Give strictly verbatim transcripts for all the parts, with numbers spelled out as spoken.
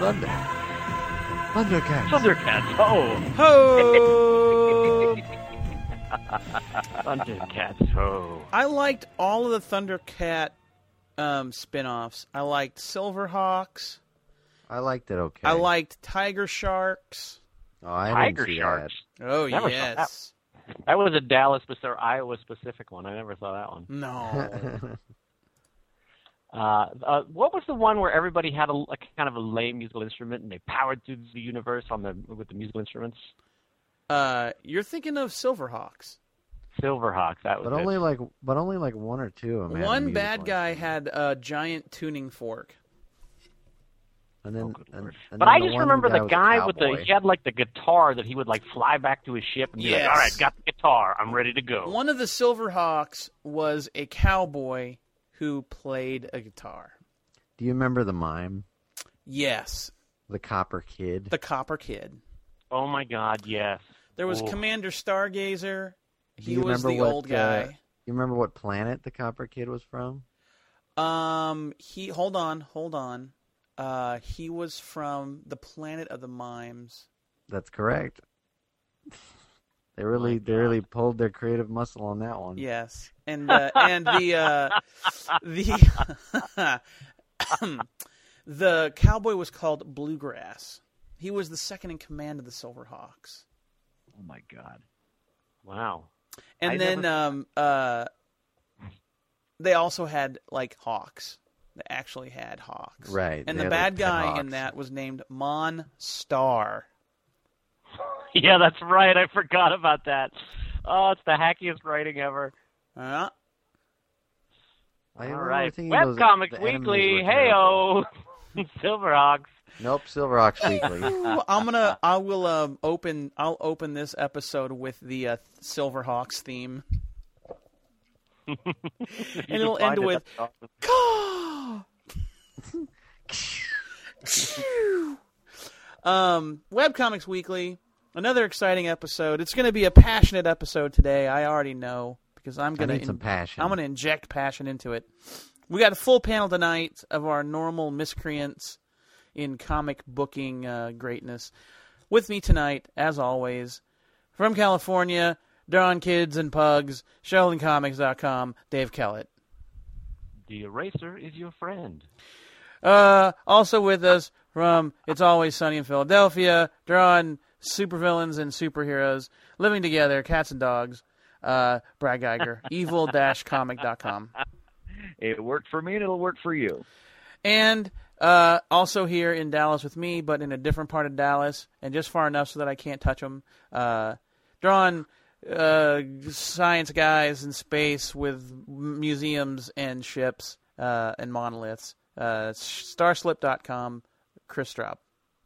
Thunder. Thundercats. Thundercats. Oh. Ho! Thundercats. Ho. I liked all of the Thundercat um, spin-offs. I liked Silverhawks. I liked it okay. I liked Tiger Sharks. Oh, I Tiger didn't see Sharks. that. Oh, Never saw yes. That was a Dallas or Iowa specific one. I never saw that one. No. Uh, uh, what was the one where everybody had a, a kind of a lame musical instrument and they powered through the universe on the with the musical instruments? uh, you're thinking of Silverhawks. Silverhawks. That was But it. only like, but only like one or two of them. had a One musical bad guy instrument. had a giant tuning fork. And then, Oh, good and, Lord. and But then I the just one remember guy the was a guy with the cowboy. he had like the guitar that he would like fly back to his ship and be Yes. like, "All right, got the guitar. I'm ready to go." One of the Silverhawks was a cowboy who played a guitar. Do you remember the mime, Yes, the Copper Kid? the Copper Kid. Oh my God, yes. There was Ooh. Commander Stargazer. Do He you was remember the what, old uh, guy. you remember what planet the Copper Kid was from? Um, he hold on, hold on. Uh, he was from the planet of the mimes. That's correct. They really, they really pulled their creative muscle on that one. Yes, and uh, and the uh, the the cowboy was called Bluegrass. He was the second in command of the Silverhawks. Oh my God. Wow. And I then never- um, uh, they also had like hawks. They actually had hawks. Right. And they the had, bad like, guy pet in hawks. that was named Mon Star. Yeah, that's right. I forgot about that. Oh, it's the hackiest writing ever. Uh, I All remember right. thinking those- Webcomics the enemies Weekly. were Hey-o. Silverhawks. Nope, Silverhawks Weekly. Ooh, I'm gonna. I will um, open. I'll open this episode with the uh, Silverhawks theme, and it'll end with "Caw." um, Webcomics Weekly. Another exciting episode. It's going to be a passionate episode today. I already know because I'm I going need to. some passion. I'm going to inject passion into it. We got a full panel tonight of our normal miscreants in comic booking uh, greatness. With me tonight, as always, from California, Drawing Kids and Pugs, Sheldon Comics dot com, Dave Kellett. The eraser is your friend. Uh, also with us from It's Always Sunny in Philadelphia, drawing supervillains and superheroes, living together, cats and dogs, uh, Brad Geiger, evil dash comic dot com. It worked for me, and it'll work for you. And uh, also here in Dallas with me, but in a different part of Dallas, and just far enough so that I can't touch them. Uh, drawing uh, science guys in space with museums and ships uh, and monoliths. Uh, Starslip dot com, Chris Straub.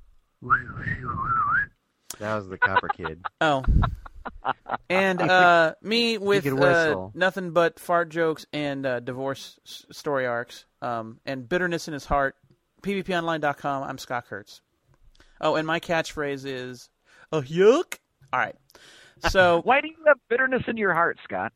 That was the Copper Kid. Oh. And uh, me with could uh, whistle. nothing but fart jokes and uh, divorce s- story arcs um, and bitterness in his heart. P V P online dot com. I'm Scott Kurtz. Oh, and my catchphrase is, a yuck? All right. So, Why do you have bitterness in your heart, Scott?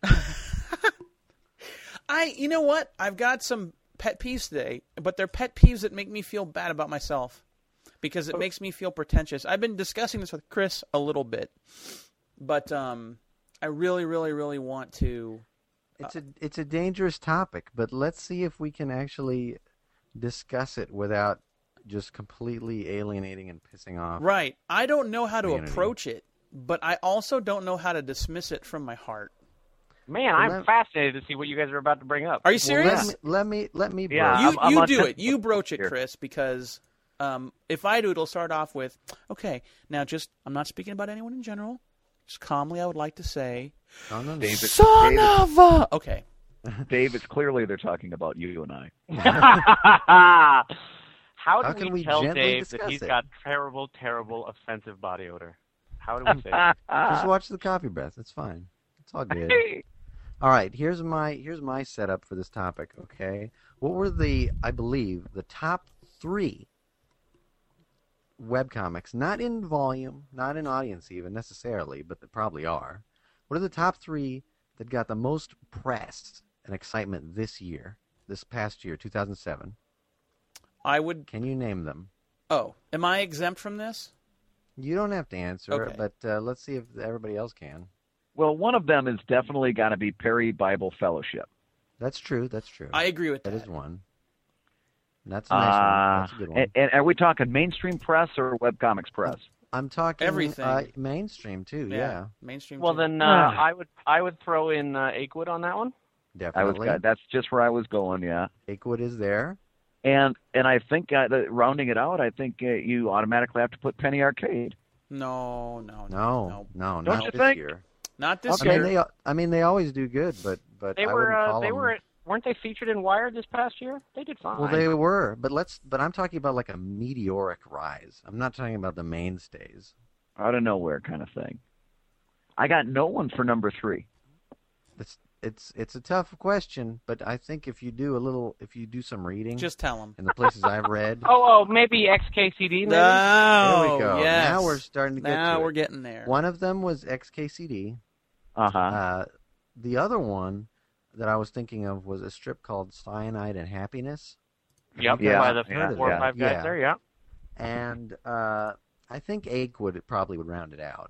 I, you know what? I've got some pet peeves today, but they're pet peeves that make me feel bad about myself because it makes me feel pretentious. I've been discussing this with Chris a little bit, but um, I really, really, really want to. It's a it's a dangerous topic, but let's see if we can actually discuss it without just completely alienating and pissing off. Right. I don't know how to Community. approach it, but I also don't know how to dismiss it from my heart. Man, I'm let- fascinated to see what you guys are about to bring up. Are you Well, let serious? me let me let me. Yeah. broach- you I'm- I'm you on do ten- it. You broach it, here. Chris, because um, if I do, it'll start off with, okay, now just, I'm not speaking about anyone in general. Just calmly, I would like to say, No, no, no. David, son David, of a... Okay. Dave, it's clearly they're talking about you and I. How do How can we, we tell gently Dave that discuss he's it? got terrible, terrible, offensive body odor? How do we say it? Just watch the coffee breath. It's fine. It's all good. All right, here's my here's my setup for this topic. Okay, what were the I believe the top three webcomics, not in volume, not in audience even necessarily, but they probably are. What are the top three that got the most press and excitement this year, this past year, two thousand seven? I would... Can you name them? Oh, am I exempt from this? You don't have to answer Okay. it, but uh, let's see if everybody else can. Well, one of them is definitely got to be Perry Bible Fellowship. That's true. That's true. I agree with that that. is one. That's a nice one. Uh, That's a good one. and, and are we talking mainstream press or webcomics press? I'm talking Everything. Uh, mainstream too. Yeah, Mainstream. Well, too. then uh, Ah. I would I would throw in uh, Akewood on that one. I was. definitely. That's just where I was going. Yeah. Akewood is there. And and I think uh, the, rounding it out, I think uh, you automatically have to put Penny Arcade. No, no, no, No, no. no, Don't not you this think? year. Not this I mean, year. they. I mean, they always do good, but but They I were wouldn't uh, call they them. were weren't they featured in Wired this past year? They did fine. Well, they were, but let's. But I'm talking about like a meteoric rise. I'm not talking about the mainstays. Out of nowhere kind of thing. I got no one for number three. It's it's it's a tough question, but I think if you do a little, if you do some reading, Just tell them. in the places I've read, Oh, oh, maybe X K C D. Maybe. No. there we go. Yes. Now we're starting to get Now to we're it. getting there. One of them was X K C D. Uh-huh. Uh, the other one that I was thinking of was a strip called Cyanide and Happiness. Yep. Yeah, By the yeah, four or yeah. five guys Yeah. there. Yeah. And uh, I think Akewood probably would round it out.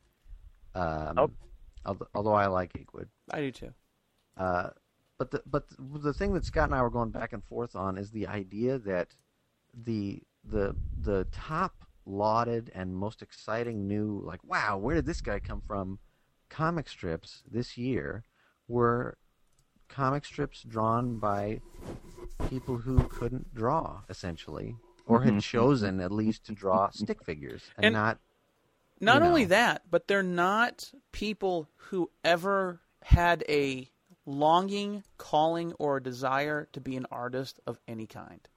Um, Oh. although, although I like Akewood. I do too. Uh, but the but the thing that Scott and I were going back and forth on is the idea that the the the top lauded and most exciting new, like, wow, where did this guy come from, comic strips this year were comic strips drawn by people who couldn't draw, essentially, or had Mhm. chosen at least to draw stick figures and, And- not Not you only know. that, but they're not people who ever had a longing, calling, or desire to be an artist of any kind.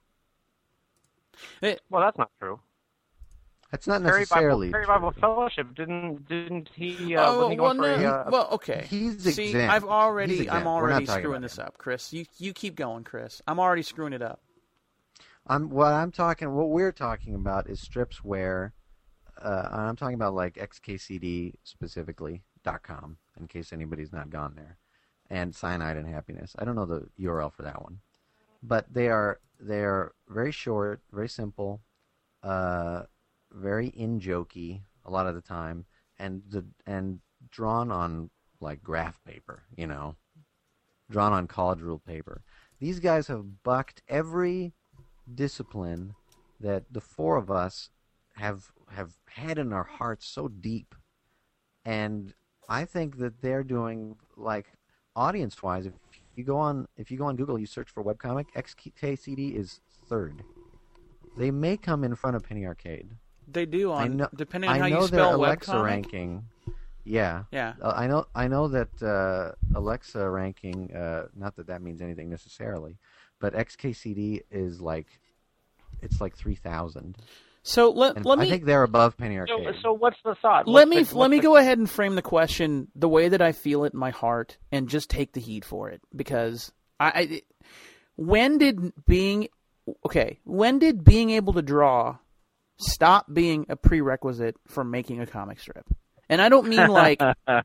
It, Well, that's not true. That's not Perry necessarily Bible, Perry true. Bible Fellowship didn't didn't he? Uh, oh, wasn't he well, going for no, a, uh, well, okay. He's See, exempt. I've already, He's exempt. I'm We're not already talking screwing about this him. up, Chris. You, you keep going, Chris. I'm already screwing it up. I'm what I'm talking. What we're talking about is strips where, uh, and I'm talking about like X K C D specifically dot com in case anybody's not gone there, and Cyanide and Happiness. I don't know the U R L for that one, but they are they are very short, very simple, uh, very in jokey a lot of the time, and the and drawn on like graph paper, you know, drawn on college ruled paper. These guys have bucked every discipline that the four of us have have had in our hearts so deep, and I think that they're doing, like, audience wise, if you go on if you go on Google, you search for webcomic, X K C D is third. They may come in front of Penny Arcade. They do on I know, depending on I how know you their spell Alexa webcomic. ranking. Yeah. Yeah. Uh, I know I know that uh, Alexa ranking, uh, not that that means anything necessarily, but X K C D is like, it's like three thousand. So let And let I me think they're above Penny so, Arcade. so what's the thought? let What's me the, let what's me the- go ahead and frame the question the way that I feel it in my heart, and just take the heat for it, because I, I when did being okay when did being able to draw stop being a prerequisite for making a comic strip? And I don't mean like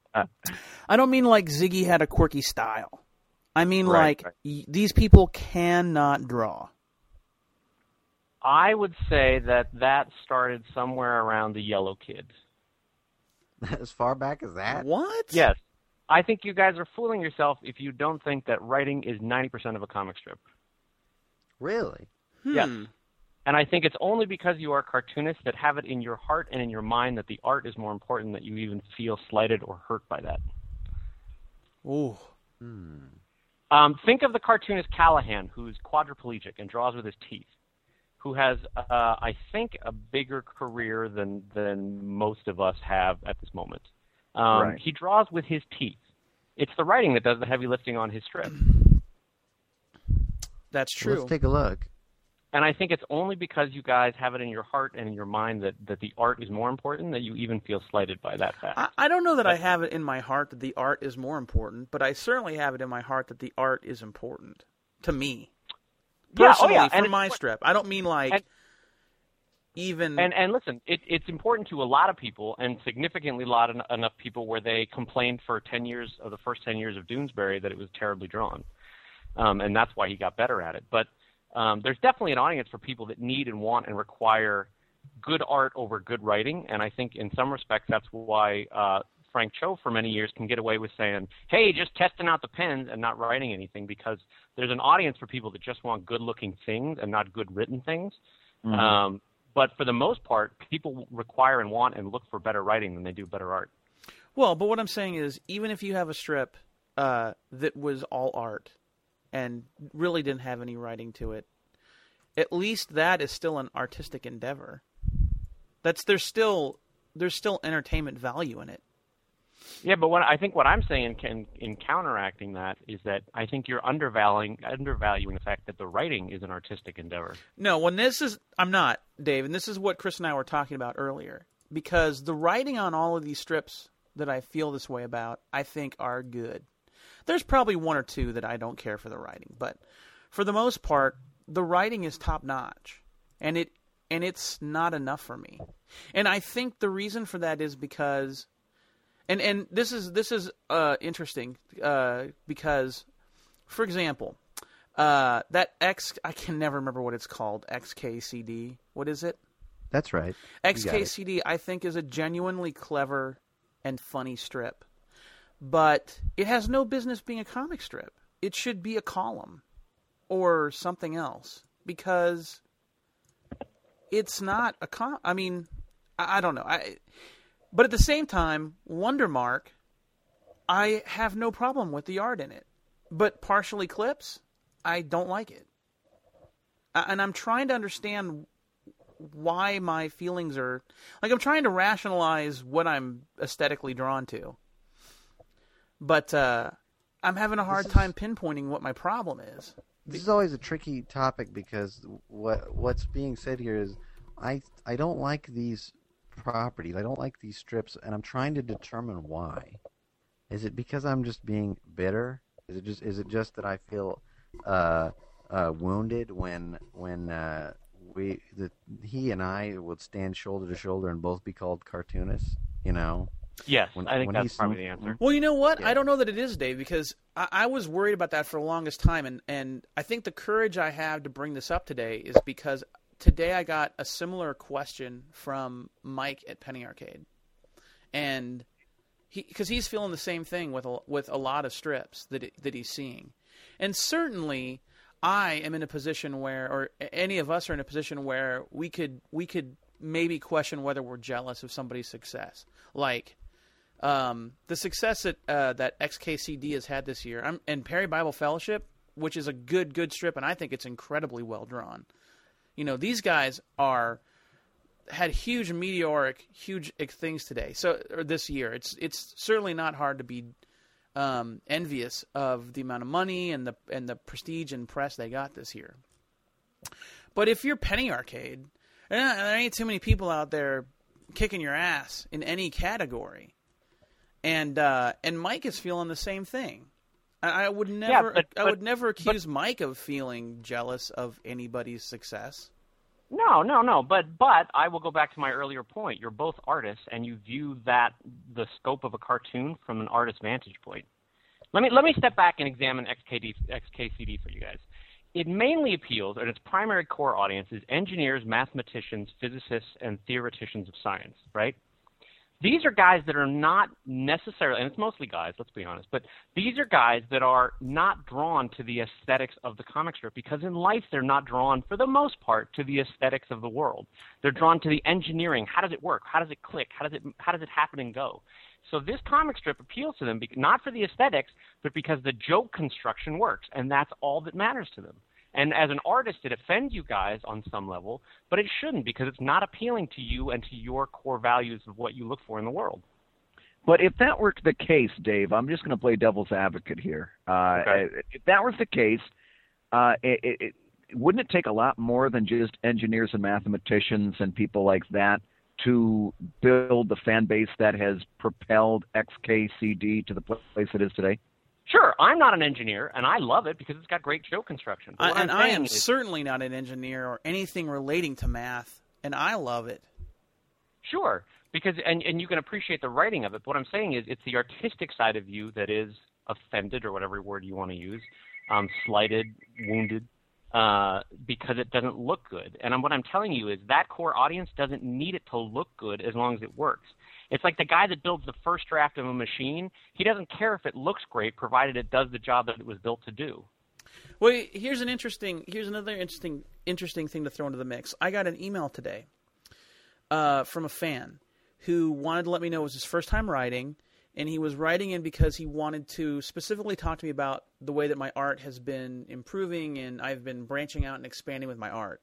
I don't mean like Ziggy had a quirky style. I mean Right, like right. y- these people cannot draw. I would say that that started somewhere around the Yellow Kids. As far back as that? What? Yes. I think you guys are fooling yourself if you don't think that writing is ninety percent of a comic strip. Really? Hmm. Yes. And I think it's only because you are cartoonists that have it in your heart and in your mind that the art is more important, that you even feel slighted or hurt by that. Ooh. Hmm. Um, think of the cartoonist Callahan, who's quadriplegic and draws with his teeth, who has, uh, I think, a bigger career than than most of us have at this moment. Um, Right. He draws with his teeth. It's the writing that does the heavy lifting on his strip. That's So true. let's take a look. And I think it's only because you guys have it in your heart and in your mind that, that the art is more important that you even feel slighted by that fact. I, I don't know that I have it in my heart that the art is more important, but I certainly have it in my heart that the art is important to me. Yeah, oh Personally, yeah, for and my it's- strip. I don't mean like and- even... And and listen, it, it's important to a lot of people, and significantly a lot en- enough people where they complained for ten years of the first ten years of Doonesbury that it was terribly drawn, um, and that's why he got better at it. But um, there's definitely an audience for people that need and want and require good art over good writing, and I think in some respects that's why uh, Frank Cho for many years can get away with saying, hey, just testing out the pens and not writing anything, because there's an audience for people that just want good-looking things and not good written things. Mm-hmm. Um, but for the most part, people require and want and look for better writing than they do better art. Well, but what I'm saying is, even if you have a strip uh, that was all art and really didn't have any writing to it, at least that is still an artistic endeavor. That's there's still there's still entertainment value in it. Yeah, but what I think what I'm saying can, in counteracting that is that I think you're undervaluing undervaluing the fact that the writing is an artistic endeavor. No, when this is I'm not, Dave, and this is what Chris and I were talking about earlier, because the writing on all of these strips that I feel this way about, I think are good. There's probably one or two that I don't care for the writing, but for the most part, the writing is top notch, and it and it's not enough for me. And I think the reason for that is because, and and this is this is uh, interesting uh, because, for example, uh, that X I can never remember what it's called. X K C D. What is it? That's right. X K C D I think is a genuinely clever and funny strip, but it has no business being a comic strip. It should be a column or something else, because it's not a com. I mean, I, I don't know. I, but at the same time, Wonder Mark, I have no problem with the art in it, but Partial Eclipse, I don't like it, I, and I'm trying to understand why my feelings are like I'm trying to rationalize what I'm aesthetically drawn to, but uh, I'm having a hard is, time pinpointing what my problem is. This is always a tricky topic, because what what's being said here is I I don't like these properties. I don't like these strips, and I'm trying to determine why. Is it because I'm just being bitter? Is it just is it just that I feel uh, uh, wounded when when uh, we the, he and I would stand shoulder to shoulder and both be called cartoonists? You know. Yes, when, I think when that's probably the answer. Well, you know what? Yeah. I don't know that it is, Dave, because I, I was worried about that for the longest time, and, and I think the courage I have to bring this up today is because today I got a similar question from Mike at Penny Arcade, and he because he's feeling the same thing with a, with a lot of strips that it, that he's seeing, and certainly I am in a position where, or any of us are in a position where we could we could maybe question whether we're jealous of somebody's success, like. Um, the success that uh, that X K C D has had this year, I'm, and Perry Bible Fellowship, which is a good, good strip, and I think it's incredibly well drawn. You know, these guys are had huge meteoric, huge things today. So or this year, it's it's certainly not hard to be um, envious of the amount of money and the and the prestige and press they got this year. But if you're Penny Arcade, there ain't too many people out there kicking your ass in any category. And uh, and Mike is feeling the same thing. I, I would never, yeah, but, I but, would never accuse but, Mike of feeling jealous of anybody's success. No, no, no. But but I will go back to my earlier point. You're both artists, and you view that the scope of a cartoon from an artist's vantage point. Let me let me step back and examine X K D, X K C D for you guys. It mainly appeals, and its primary core audience is engineers, mathematicians, physicists, and theoreticians of science, right? These are guys that are not necessarily, and it's mostly guys, let's be honest, but these are guys that are not drawn to the aesthetics of the comic strip, because in life they're not drawn, for the most part, to the aesthetics of the world. They're drawn to the engineering. How does it work? How does it click? How does it, how does it happen and go? So this comic strip appeals to them, not for the aesthetics, but because the joke construction works, and that's all that matters to them. And as an artist, it offends you guys on some level, but it shouldn't, because it's not appealing to you and to your core values of what you look for in the world. But if that were the case, Dave, I'm just going to play devil's advocate here. Uh, okay. If that was the case, uh, it, it, it, wouldn't it take a lot more than just engineers and mathematicians and people like that to build the fan base that has propelled X K C D to the place it is today? Sure, I'm not an engineer, and I love it because it's got great joke construction. I, and I am is, certainly not an engineer or anything relating to math, and I love it. Sure, because and, and you can appreciate the writing of it. But what I'm saying is it's the artistic side of you that is offended, or whatever word you want to use, um, slighted, wounded, uh, because it doesn't look good. And what I'm telling you is that core audience doesn't need it to look good as long as it works. It's like the guy that builds the first draft of a machine. He doesn't care if it looks great, provided it does the job that it was built to do. Well, here's an interesting. Here's another interesting, interesting thing to throw into the mix. I got an email today uh, from a fan who wanted to let me know it was his first time writing, and he was writing in because he wanted to specifically talk to me about the way that my art has been improving, and I've been branching out and expanding with my art.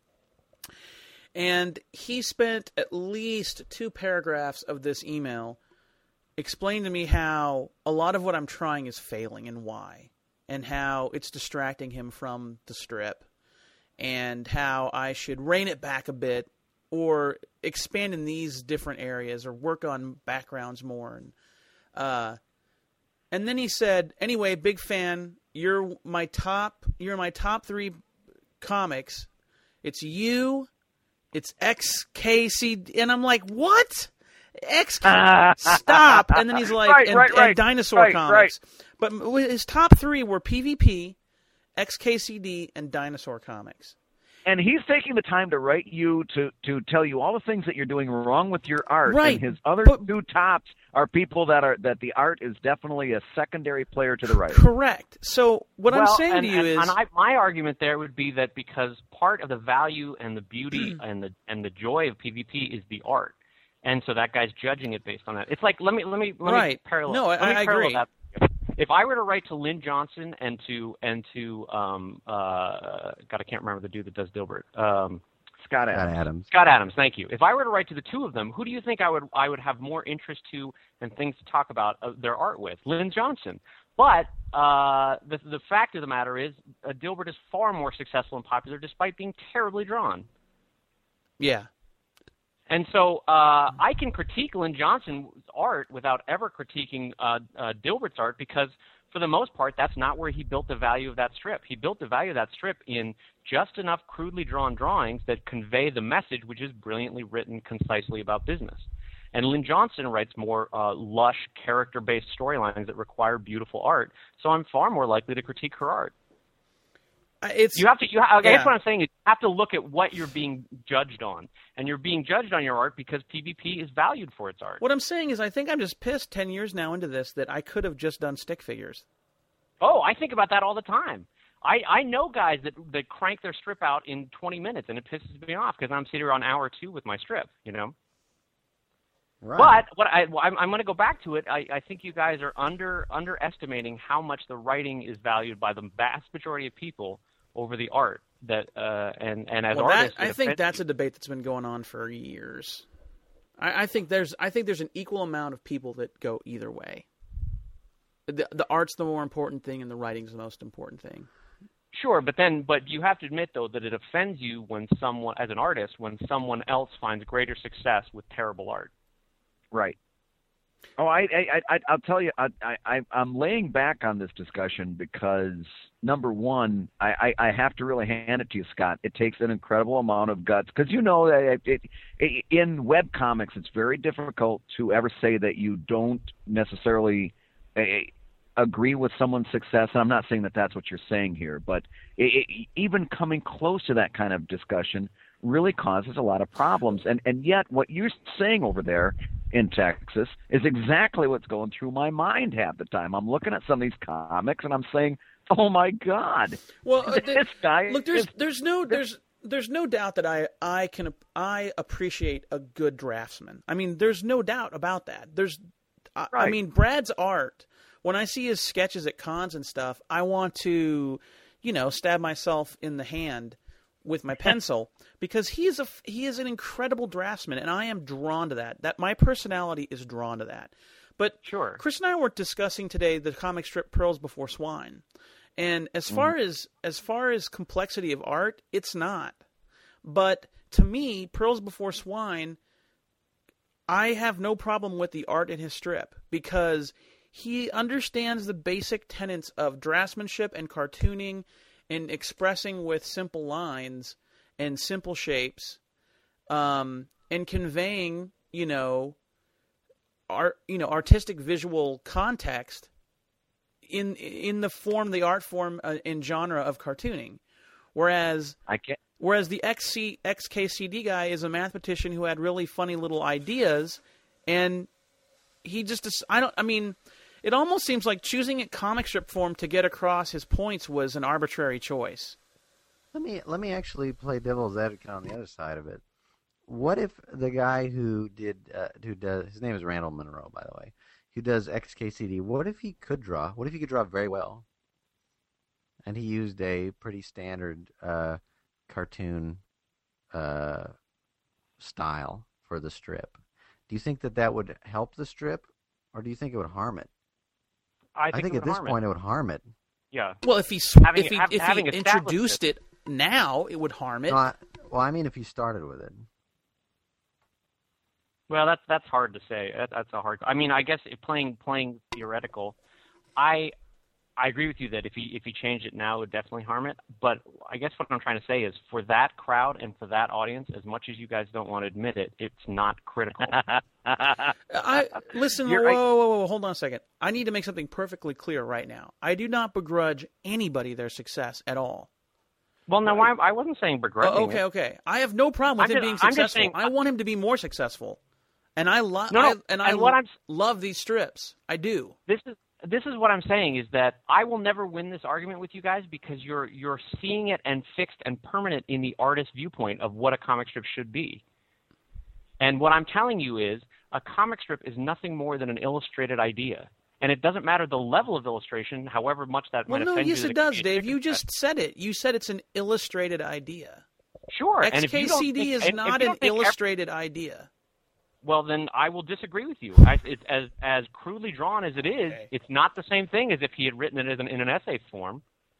And he spent at least two paragraphs of this email explaining to me how a lot of what I'm trying is failing and why, and how it's distracting him from the strip, and how I should rein it back a bit or expand in these different areas or work on backgrounds more. And, uh, and then he said, anyway, big fan, you're my top, you're my top three comics. It's you... It's X K C D, and I'm like, what? X K C D, stop. And then he's like, right, and, right, and right. Dinosaur right, Comics. Right. But his top three were P V P, X K C D, and Dinosaur Comics. And he's taking the time to write you to, to tell you all the things that you're doing wrong with your art. Right. And his other but, two tops are people that are that the art is definitely a secondary player to the writer. Correct. So what well, I'm saying and, to you and, is, and I, my argument there would be that because part of the value and the beauty and the and the joy of P V P is the art, and so that guy's judging it based on that. It's like let me let me let right. me parallel. No, let me I, I parallel agree. That. If I were to write to Lynn Johnson and to and to um uh God, I can't remember the dude that does Dilbert. Um, Scott Adams. Scott Adams. Scott Adams, thank you. If I were to write to the two of them, who do you think I would I would have more interest to and things to talk about uh, their art with? Lynn Johnson. But uh, the the fact of the matter is, uh, Dilbert is far more successful and popular despite being terribly drawn. yeah. And so uh, I can critique Lynn Johnson's art without ever critiquing uh, uh, Dilbert's art because, for the most part, that's not where he built the value of that strip. He built the value of that strip in just enough crudely drawn drawings that convey the message, which is brilliantly written concisely about business. And Lynn Johnson writes more uh, lush, character-based storylines that require beautiful art, so I'm far more likely to critique her art. It's, You have to. You ha- I guess yeah. what I'm saying is you have to look at what you're being judged on, and you're being judged on your art because P V P is valued for its art. What I'm saying is I think I'm just pissed ten years now into this that I could have just done stick figures. Oh, I think about that all the time. I, I know guys that that crank their strip out in twenty minutes, and it pisses me off because I'm sitting here on hour two with my strip, you know. Right. But what I, I'm, I'm going to go back to it. I, I think you guys are under underestimating how much the writing is valued by the vast majority of people over the art. That uh, and and as well, artists, that, I think that's you. a debate that's been going on for years. I, I think there's I think there's an equal amount of people that go either way. The, the art's the more important thing, and the writing's the most important thing. Sure, but then, but you have to admit though that it offends you when someone, as an artist, when someone else finds greater success with terrible art. Right. Oh, I, I, I, I'll tell you, I, I, I'm laying back on this discussion because number one, I, I, I have to really hand it to you, Scott. It takes an incredible amount of guts because you know that it, it, in web comics, it's very difficult to ever say that you don't necessarily uh, agree with someone's success. And I'm not saying that that's what you're saying here, but it, it, even coming close to that kind of discussion really causes a lot of problems. And and yet, what you're saying over there in Texas is exactly what's going through my mind half the time. I'm looking at some of these comics and I'm saying, "Oh my God!" Well, uh, this guy. look, there's is, there's no there's there's no doubt that I I can I appreciate a good draftsman. I mean, there's no doubt about that. There's I, Right. I mean, Brad's art. When I see his sketches at cons and stuff, I want to, you know, stab myself in the hand with my pencil because he is a he is an incredible draftsman, and I am drawn to that. That my personality is drawn to that. But Sure. Chris and I were discussing today the comic strip Pearls Before Swine, and as far Mm-hmm. as as far as complexity of art, it's not. But to me, Pearls Before Swine, I have no problem with the art in his strip because he understands the basic tenets of draftsmanship and cartooning and expressing with simple lines and simple shapes, um, and conveying, you know, art, you know, artistic visual context in in the form, the art form uh, and genre of cartooning. Whereas I can't. Whereas the X C, X K C D guy is a mathematician who had really funny little ideas, and he just, I don't, I mean, it almost seems like choosing a comic strip form to get across his points was an arbitrary choice. Let me let me actually play devil's advocate on the other side of it. What if the guy who did uh, who does his name is Randall Monroe, by the way, who does X K C D? What if he could draw? What if he could draw very well, and he used a pretty standard uh, cartoon uh, style for the strip? Do you think that that would help the strip, or do you think it would harm it? I think, I think it at this point it. it would harm it. Yeah. Well, if he having, if he, ha- if having he introduced it. it now, it would harm it. No, I, well, I mean, if he started with it. Well, that's that's hard to say. That, that's a hard. I mean, I guess if playing playing theoretical, I I agree with you that if he if he changed it now, it would definitely harm it. But I guess what I'm trying to say is, for that crowd and for that audience, as much as you guys don't want to admit it, it's not critical. I listen. Whoa, whoa, whoa, whoa, hold on a second. I need to make something perfectly clear right now. I do not begrudge anybody their success at all. Well, no, I, I wasn't saying begrudging. Oh, okay, it. okay. I have no problem with I'm him just, being I'm successful. just saying, I want him to be more successful, and I love. No, no, I, and, and I what lo- I'm, love these strips. I do. This is this is what I'm saying is that I will never win this argument with you guys because you're you're seeing it and fixed and permanent in the artist viewpoint of what a comic strip should be. And what I'm telling you is a comic strip is nothing more than an illustrated idea. And it doesn't matter the level of illustration, however much that well, might no, offend yes, you. it does, Dave. You just said it. You said it's an illustrated idea. Sure. X K C D and if you don't think, is and not if you an don't think illustrated every... idea. Well, then I will disagree with you. I, it's as as crudely drawn as it is, Okay. It's not the same thing as if he had written it as an, in an essay form.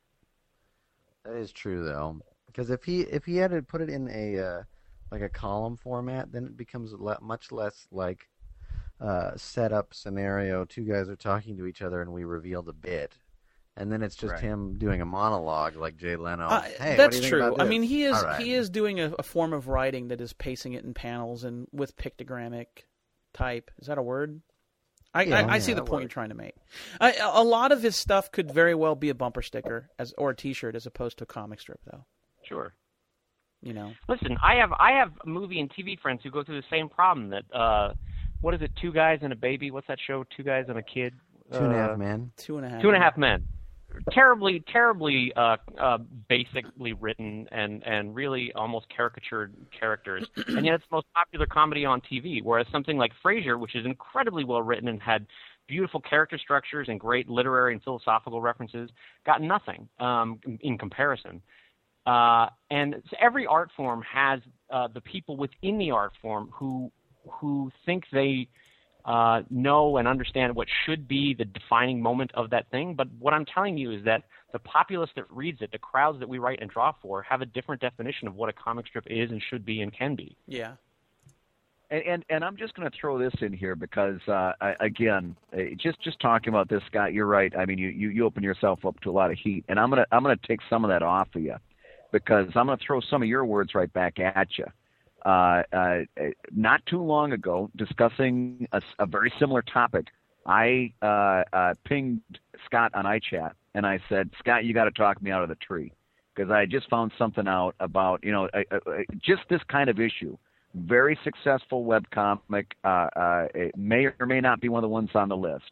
That is true, though, because if he if he had to put it in a uh, like a column format, then it becomes le- much less like uh, setup scenario. Two guys are talking to each other, and we reveal the bit, and then it's just Right. him doing a monologue like Jay Leno. Uh, hey, that's what do you think true. about I this? mean, he is All right. he is doing a, a form of writing that is pacing it in panels and with pictogrammic type. Is that a word? I, Yeah, I, I yeah, see the that point you're works. trying to make. I, a lot of his stuff could very well be a bumper sticker as or a T-shirt as opposed to a comic strip, though. Sure. You know. Listen, I have I have movie and T V friends who go through the same problem. That uh, what is it? Two guys and a baby. What's that show? Two guys and a kid. Two and a Uh, half men. Two and a half. Two and a Half Men. Terribly, terribly uh, uh, basically written and, and really almost caricatured characters. And yet it's the most popular comedy on T V, whereas something like Frasier, which is incredibly well written and had beautiful character structures and great literary and philosophical references, got nothing um, in comparison. Uh, and so every art form has uh, the people within the art form who who think they uh, know and understand what should be the defining moment of that thing. But what I'm telling you is that the populace that reads it, the crowds that we write and draw for, have a different definition of what a comic strip is and should be and can be. Yeah. And, and and I'm just going to throw this in here because uh, I, again, uh, just just talking about this, Scott, you're right. I mean, you, you, you open yourself up to a lot of heat, and I'm gonna I'm gonna take some of that off of you because I'm gonna throw some of your words right back at you. Uh, uh, not too long ago, discussing a, a very similar topic, I uh, uh, pinged Scott on iChat, and I said, Scott, you got to talk me out of the tree because I just found something out about you know uh, uh, just this kind of issue. Very successful webcomic. Uh, uh, it may or may not be one of the ones on the list.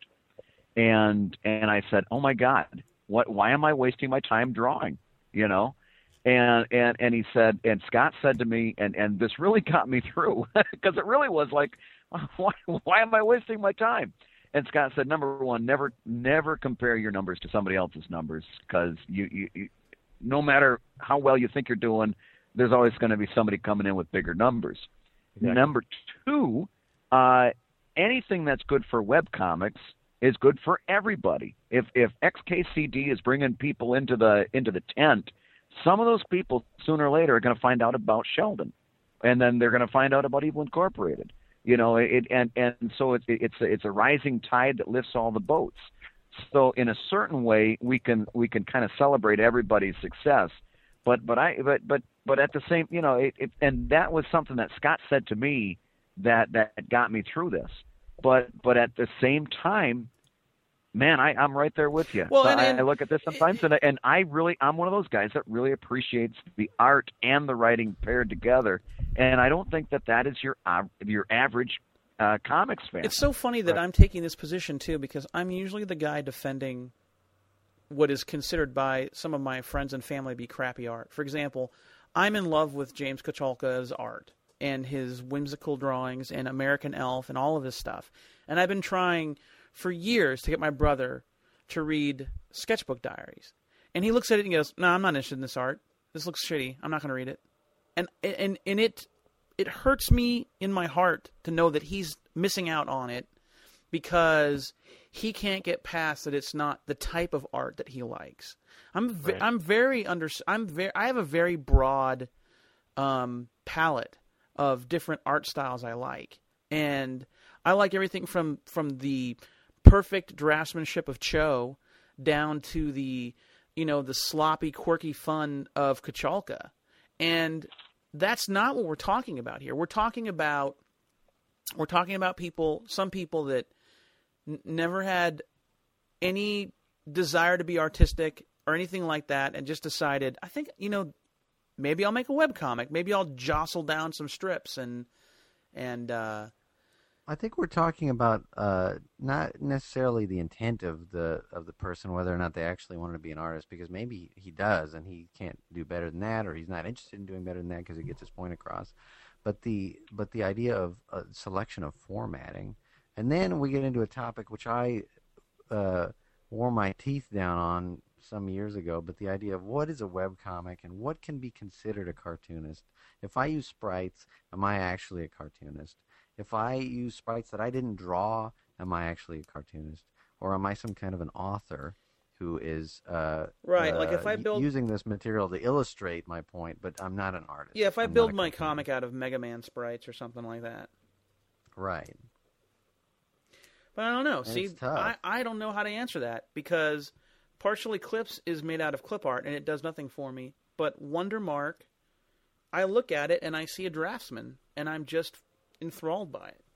And and I said, oh my God, what? Why am I wasting my time drawing? You know. And and and he said, and Scott said to me, and and this really got me through because it really was like, why why am I wasting my time? And Scott said, number one, never never compare your numbers to somebody else's numbers because you, you, you no matter how well you think you're doing, there's always going to be somebody coming in with bigger numbers. Exactly. Number two, uh, anything that's good for webcomics is good for everybody. If if X K C D is bringing people into the into the tent, some of those people sooner or later are going to find out about Sheldon, and then they're going to find out about Evil Incorporated. You know, it and and so it's it's a, it's a rising tide that lifts all the boats. So in a certain way, we can we can kind of celebrate everybody's success. But but I but but but at the same you know it, it and that was something that Scott said to me that that got me through this. But but at the same time, Man, I, I'm right there with you. Well, so and, I, and, I look at this sometimes, and I, and I really, I'm one of those guys that really appreciates the art and the writing paired together. And I don't think that that is your uh, your average uh, comics fan. It's so funny that Right. I'm taking this position too, because I'm usually the guy defending what is considered by some of my friends and family to be crappy art. For example, I'm in love with James Kochalka's art and his whimsical drawings and American Elf and all of his stuff. And I've been trying for years to get my brother to read Sketchbook Diaries. And he looks at it and goes, no, I'm not interested in this art. This looks shitty. I'm not going to read it. And and and it it hurts me in my heart to know that he's missing out on it because he can't get past that it's not the type of art that he likes. I'm ve- Right. I'm very under I'm very I have a very broad um, palette of different art styles I like, and I like everything from from the perfect draftsmanship of Cho down to the, you know, the sloppy, quirky fun of Kochalka. And that's not what we're talking about here. We're talking about we're talking about people, some people that n- never had any desire to be artistic or anything like that, and just decided, I think, you know, maybe I'll make a webcomic. Maybe I'll jostle down some strips and and uh, I think we're talking about uh, not necessarily the intent of the of the person, whether or not they actually want to be an artist, because maybe he does and he can't do better than that, or he's not interested in doing better than that because he gets his point across. But the but the idea of uh, selection of formatting, and then we get into a topic which I uh, wore my teeth down on some years ago, but the idea of what is a webcomic and what can be considered a cartoonist. If I use sprites, am I actually a cartoonist? If I use sprites that I didn't draw, am I actually a cartoonist? Or am I some kind of an author who is uh, Right, uh, like if I y- build- using this material to illustrate my point, but I'm not an artist. yeah, if I I'm not build a my cartoonist. comic out of Mega Man sprites or something like that. Right. But I don't know. And See, it's tough. I, I don't know how to answer that because Partially Clips is made out of clip art and it does nothing for me. But Wondermark, I look at it and I see a draftsman and I'm just enthralled by it.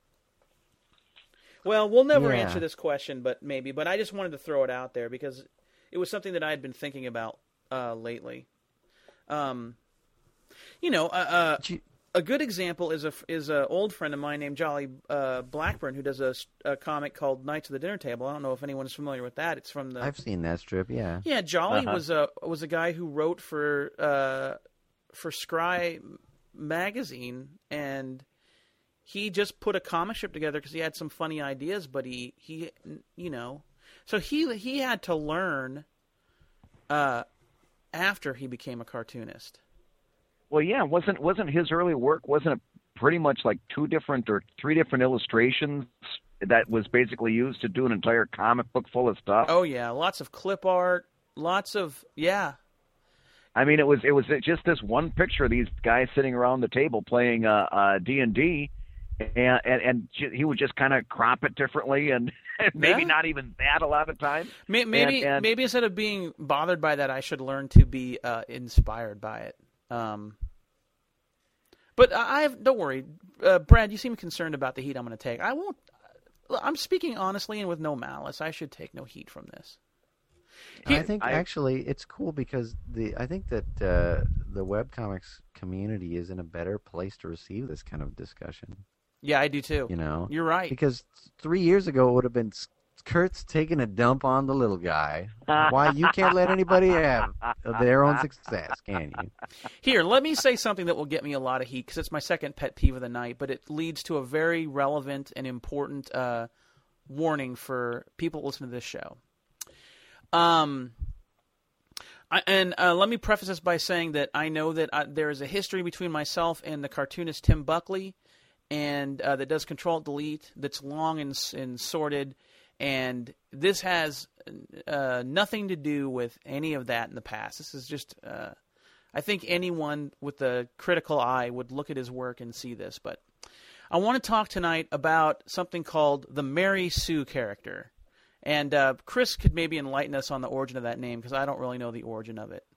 Well, we'll never Yeah. answer this question, but maybe. But I just wanted to throw it out there because it was something that I had been thinking about uh, lately. Um, you know, uh, uh, But you- a good example is a is an old friend of mine named Jolly uh, Blackburn who does a, a comic called Knights of the Dinner Table. I don't know if anyone's familiar with that. It's from the I've seen that strip, yeah. yeah. Jolly Uh-huh. was a was a guy who wrote for uh, for Scry magazine, and he just put a comic strip together because he had some funny ideas. But he he you know, so he he had to learn uh, after he became a cartoonist. Well, yeah, wasn't wasn't his early work wasn't it pretty much like two different or three different illustrations that was basically used to do an entire comic book full of stuff? Oh yeah, lots of clip art, lots of yeah. I mean, it was it was just this one picture of these guys sitting around the table playing uh, uh, D and D, and and, and ju- he would just kind of crop it differently, and maybe Yeah. not even that a lot of times. May- Maybe And- and- maybe instead of being bothered by that, I should learn to be uh, inspired by it. Um, but I I have don't worry, uh, Brad. You seem concerned about the heat I'm going to take. I won't. I'm speaking honestly and with no malice. I should take no heat from this. He- I think I- actually it's cool because the I think that uh, the webcomics community is in a better place to receive this kind of discussion. Yeah, I do too. You know, You're right. because three years ago it would have been Kurt's taking a dump on the little guy. Why you can't let anybody have their own success, can you? Here, let me say something that will get me a lot of heat because it's my second pet peeve of the night, but it leads to a very relevant and important uh, warning for people listening to this show. Um, I, and uh, let me preface this by saying that I know that I, there is a history between myself and the cartoonist Tim Buckley, and uh, that does Control Delete, that's long and, and sordid, and this has uh, nothing to do with any of that in the past. This is just, uh, I think anyone with a critical eye would look at his work and see this, but I want to talk tonight about something called the Mary Sue character. And uh, Chris could maybe enlighten us on the origin of that name because I don't really know the origin of it.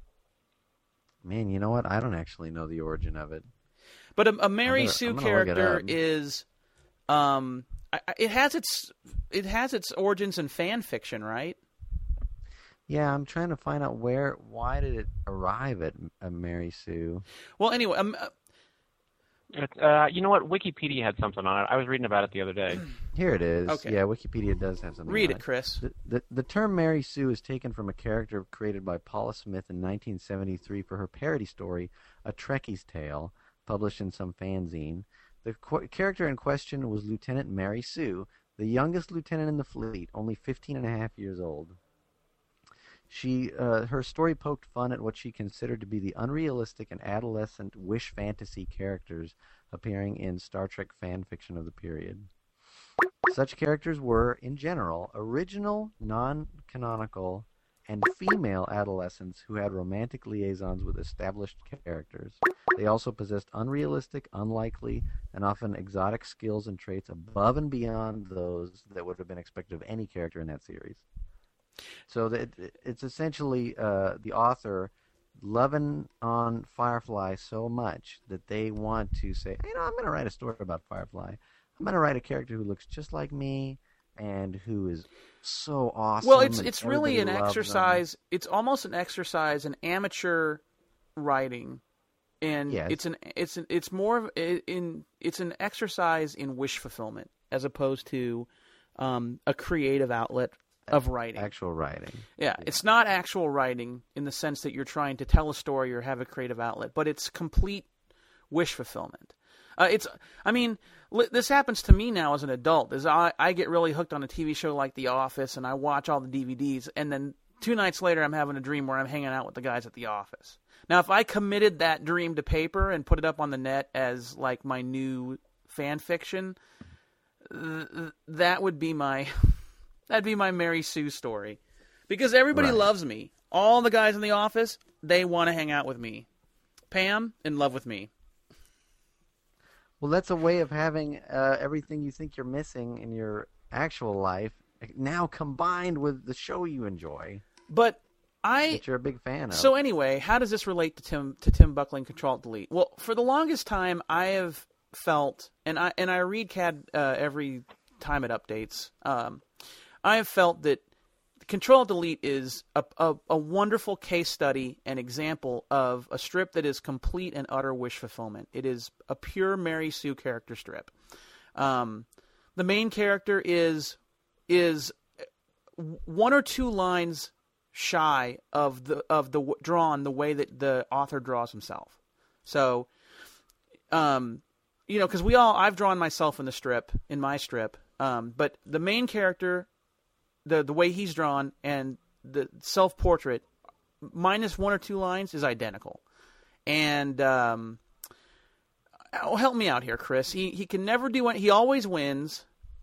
Man, you know what? I don't actually know the origin of it. But a, a Mary gonna- Sue I'm gonna look it character up. is um, I, it has its it has its origins in fan fiction, right? Yeah, I'm trying to find out where, why did it arrive at uh, Mary Sue? Well, anyway, um, uh, It's, uh, you know what? Wikipedia had something on it. I was reading about it the other day. Here it is. Okay. Yeah, Wikipedia does have something. read on it, Chris. The, the, the term Mary Sue is taken from a character created by Paula Smith in nineteen seventy-three for her parody story, A Trekkie's Tale, published in some fanzine. The qu- character in question was Lieutenant Mary Sue, the youngest lieutenant in the fleet, only fifteen and a half years old. She, uh, her story poked fun at what she considered to be the unrealistic and adolescent wish fantasy characters appearing in Star Trek fan fiction of the period. Such characters were, in general, original, non-canonical, and female adolescents who had romantic liaisons with established characters. They also possessed unrealistic, unlikely, and often exotic skills and traits above and beyond those that would have been expected of any character in that series. So that it's essentially uh, the author loving on Firefly so much that they want to say, you know, I'm going to write a story about Firefly. I'm going to write a character who looks just like me and who is so awesome. Well, it's and it's really an everybody loves exercise. them. It's almost an exercise in amateur writing, and Yes. it's an it's an, it's more of in it's an exercise in wish fulfillment as opposed to um, a creative outlet of writing. Actual writing. Yeah, it's not actual writing in the sense that you're trying to tell a story or have a creative outlet, but it's complete wish fulfillment. Uh, it's, I mean, li- this happens to me now as an adult. As I, I get really hooked on a T V show like The Office, and I watch all the D V Ds, and then two nights later I'm having a dream where I'm hanging out with the guys at The Office. Now, if I committed that dream to paper and put it up on the net as like my new fan fiction, th- that would be my... That'd be my Mary Sue story. Because everybody Right. loves me. All the guys in the office, they want to hang out with me. Pam, in love with me. Well, that's a way of having uh, everything you think you're missing in your actual life now combined with the show you enjoy But I... that you're a big fan of. So anyway, how does this relate to Tim to Tim Buckling Control-Delete? Well, for the longest time, I have felt, and I and I read C A D uh, every time it updates, um... I have felt that Control-Delete is a, a, a wonderful case study and example of a strip that is complete and utter wish fulfillment. It is a pure Mary Sue character strip. Um, the main character is is one or two lines shy of the of the drawn the way that the author draws himself. So, um, you know, because we all I've drawn myself in the strip in my strip, um, but the main character. The the way he's drawn and the self-portrait, minus one or two lines, is identical. And um, oh, help me out here, Chris. He he can never do it. He always wins.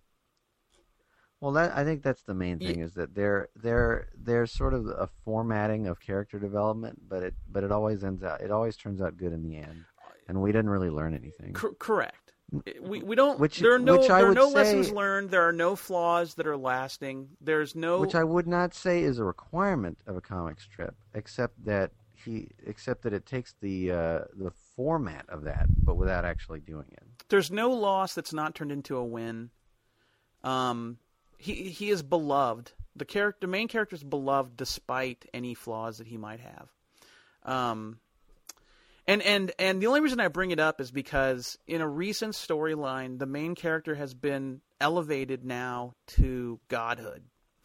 Well, that I think that's the main thing is that they're they're they're sort of a formatting of character development, but it but it always ends out it always turns out good in the end, and we didn't really learn anything. C- correct. We we don't. Which- there are no which I there are would no say- lessons learned. There are no flaws that are lasting. There's no. Which I would not say is a requirement of a comic strip, except that he except that it takes the uh, the format of that, but without actually doing it. There's no loss that's not turned into a win. Um, he he is beloved. The character, the main character, is beloved despite any flaws that he might have. Um, and and and the only reason I bring it up is because in a recent storyline, the main character has been elevated now to godhood.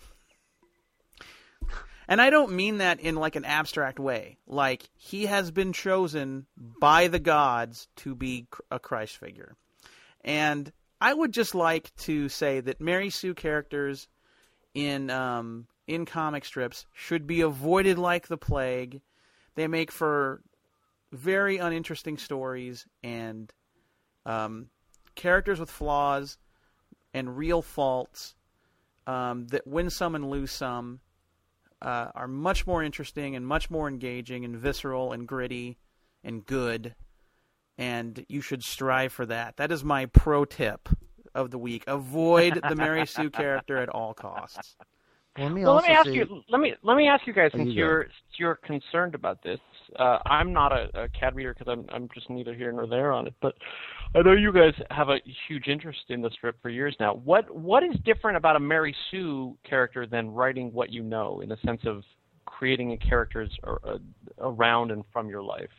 And I don't mean that in like an abstract way. Like, he has been chosen by the gods to be a Christ figure. And I would just like to say that Mary Sue characters in um, in comic strips should be avoided like the plague. They make for very uninteresting stories and um, characters with flaws and real faults um, that win some and lose some. Uh, are much more interesting and much more engaging and visceral and gritty and good, and you should strive for that. That is my pro tip of the week. Avoid the Mary Sue character at all costs. Well, let me Well, let also me ask say, you. Let me let me ask you guys, Oh, since you go. you're since you're concerned about this. Uh, I'm not a, a C A D reader because I'm I'm just neither here nor there on it. But I know you guys have a huge interest in the strip for years now. What what is different about a Mary Sue character than writing what you know, in the sense of creating characters ar- uh, around and from your life?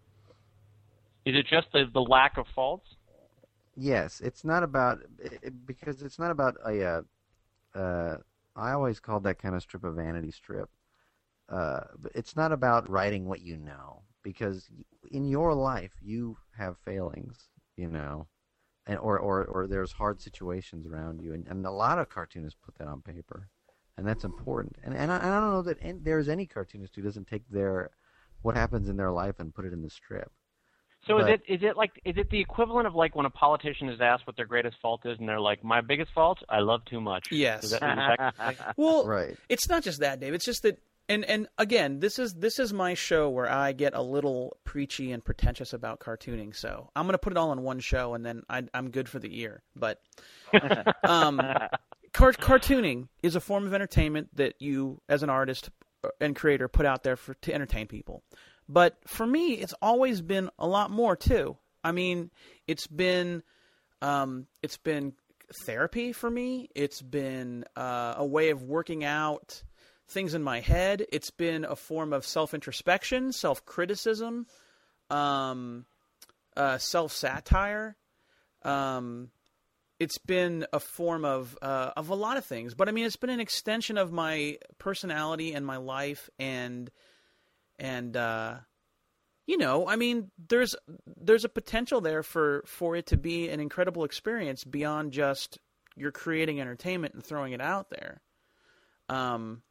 Is it just the, the lack of faults? yes, it's not about it, because it's not about a. Uh, uh, I always called that kind of strip a vanity strip. Uh, but it's not about writing what you know, because in your life you have failings, you know, and or or, or there's hard situations around you, and, and a lot of cartoonists put that on paper, and that's important. And and I, and I don't know that any, there's any cartoonist who doesn't take their what happens in their life and put it in the strip. So But- is it is it like is it the equivalent of like when a politician is asked what their greatest fault is, and they're like, "My biggest fault, I love too much." Yes. Is that, is that, Well, Right. it's not just that, Dave. It's just that, and and again, this is this is my show where I get a little preachy and pretentious about cartooning. So I'm going to put it all in one show, and then I, I'm good for the year. But um, car- cartooning is a form of entertainment that you, as an artist and creator, put out there for to entertain people. But for me, it's always been a lot more too. I mean, it's been um, it's been therapy for me. It's been uh, a way of working out things in my head. It's been a form of self-introspection, self-criticism, um, uh, self-satire. Um, it's been a form of uh, of a lot of things. But I mean, it's been an extension of my personality and my life, and and uh, you know, I mean, there's there's a potential there for, for it to be an incredible experience beyond just you're creating entertainment and throwing it out there. Um,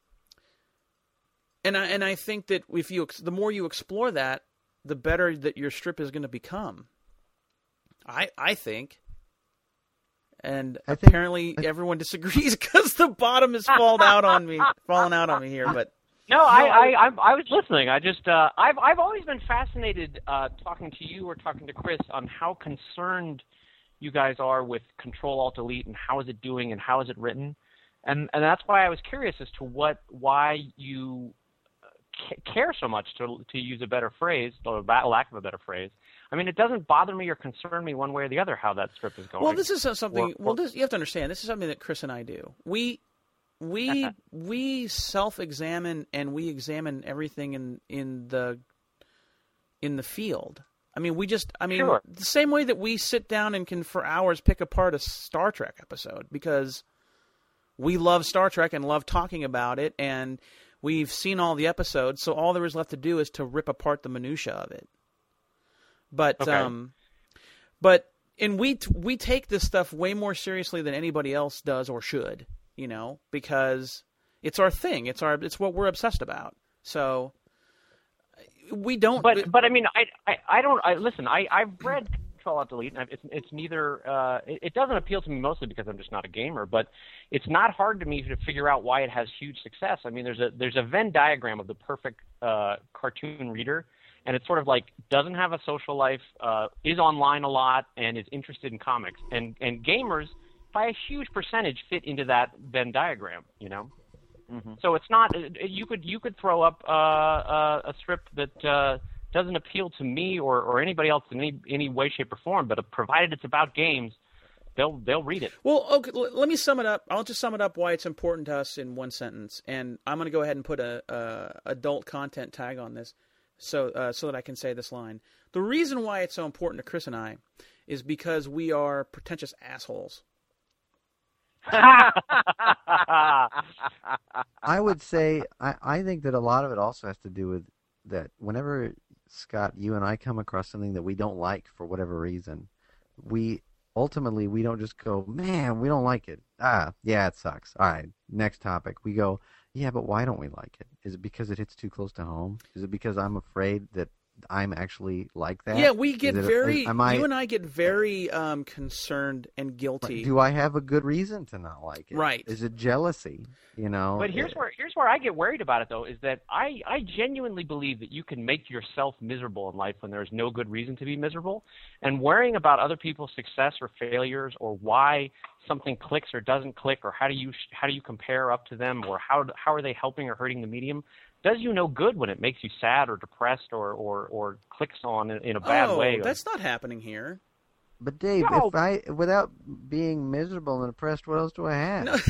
and I and I think that if you the more you explore that, the better that your strip is going to become. I I think. And I think- apparently everyone disagrees because the bottom has fallen out on me, fallen out on me here. But No, I, I, I, I was listening. I just, uh, I've, I've always been fascinated uh, talking to you or talking to Chris on how concerned you guys are with Control Alt Delete and how is it doing and how is it written, and and that's why I was curious as to what, why you care so much, to to use a better phrase, or lack of a better phrase. I mean, it doesn't bother me or concern me one way or the other how that strip is going. Well, this is something. Or- well, or- this, you have to understand. This is something that Chris and I do. We we we self-examine and we examine everything in in the in the field. I mean, we just. I mean, Sure. the same way that we sit down and can for hours pick apart a Star Trek episode because we love Star Trek and love talking about it, and we've seen all the episodes. So all there is left to do is to rip apart the minutia of it. But Okay. um, but and we t- we take this stuff way more seriously than anybody else does or should, you know, because it's our thing. It's our it's what we're obsessed about. So we don't. But but I mean, I I, I don't. I, listen, I I've read Control Alt Delete, and I've, it's it's neither. Uh, it, it doesn't appeal to me mostly because I'm just not a gamer. But it's not hard to me to figure out why it has huge success. I mean, there's a there's a Venn diagram of the perfect uh, cartoon reader. And it's sort of like doesn't have a social life, uh, is online a lot, and is interested in comics. And and gamers, by a huge percentage, fit into that Venn diagram. You know, Mm-hmm. so it's not. You could you could throw up uh, a, a strip that uh, doesn't appeal to me or, or anybody else in any any way, shape, or form. But provided it's about games, they'll they'll read it. Well, okay, l- let me sum it up. I'll just sum it up why it's important to us in one sentence, and I'm going to go ahead and put a, a adult content tag on this. So, uh, so that I can say this line. The reason why it's so important to Chris and I is because we are pretentious assholes. I would say I, I think that a lot of it also has to do with that whenever, Scott, you and I come across something that we don't like for whatever reason, we ultimately we don't just go, man, we don't like it. Ah, yeah, it sucks. All right, next topic. We go, yeah, but why don't we like it? Is it because it hits too close to home? Is it because I'm afraid that I'm actually like that? Yeah, we get Is it- very. is- am I- you and I get very um, concerned and guilty. Do I have a good reason to not like it? Right. Is it jealousy? You know. But here's where here's where I get worried about it though, is that I, I genuinely believe that you can make yourself miserable in life when there's no good reason to be miserable. And worrying about other people's success or failures, or why something clicks or doesn't click, or how do you how do you compare up to them, or how how are they helping or hurting the medium, does you no good when it makes you sad or depressed or or, or clicks on in, in a bad oh, way. that's not happening here. But Dave, No. if I without being miserable and depressed, what else do I have? No.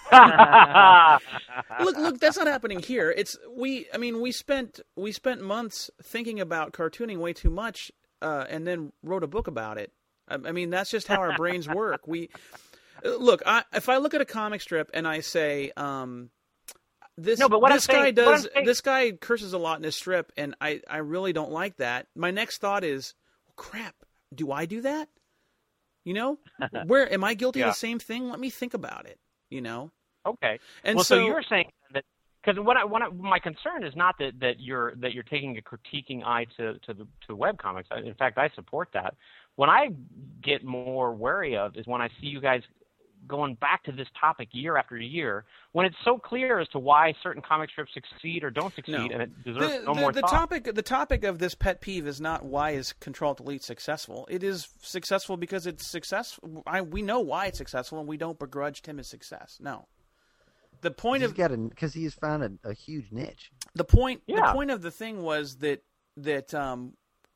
look, look, that's not happening here. It's we. I mean, we spent we spent months thinking about cartooning way too much, uh, and then wrote a book about it. I, I mean, that's just how our brains work. We look. I, if I look at a comic strip and I say, um, "This No, but what I'm this guy saying- what I'm does saying- this guy curses a lot in his strip," and I I really don't like that. My next thought is, well, "Crap, do I do that?" You know, where am I guilty Yeah. of the same thing? Let me think about it. You know. Okay. And well, so, so, you're saying that because what I, what I, my concern is not that, that you're that you're taking a critiquing eye to to the to webcomics. I- In fact, I support that. What I get more wary of is when I see you guys going back to this topic year after year, when it's so clear as to why certain comic strips succeed or don't succeed, No. and it deserves the, no the, more the thought. topic the topic of this pet peeve is not why is Control Delete successful. It is successful because it's successful. I, we know why it's successful, and we don't begrudge Tim's success. No. The point He's of got a because he's found a, a huge niche. the point the Yeah. point of the thing was that that um,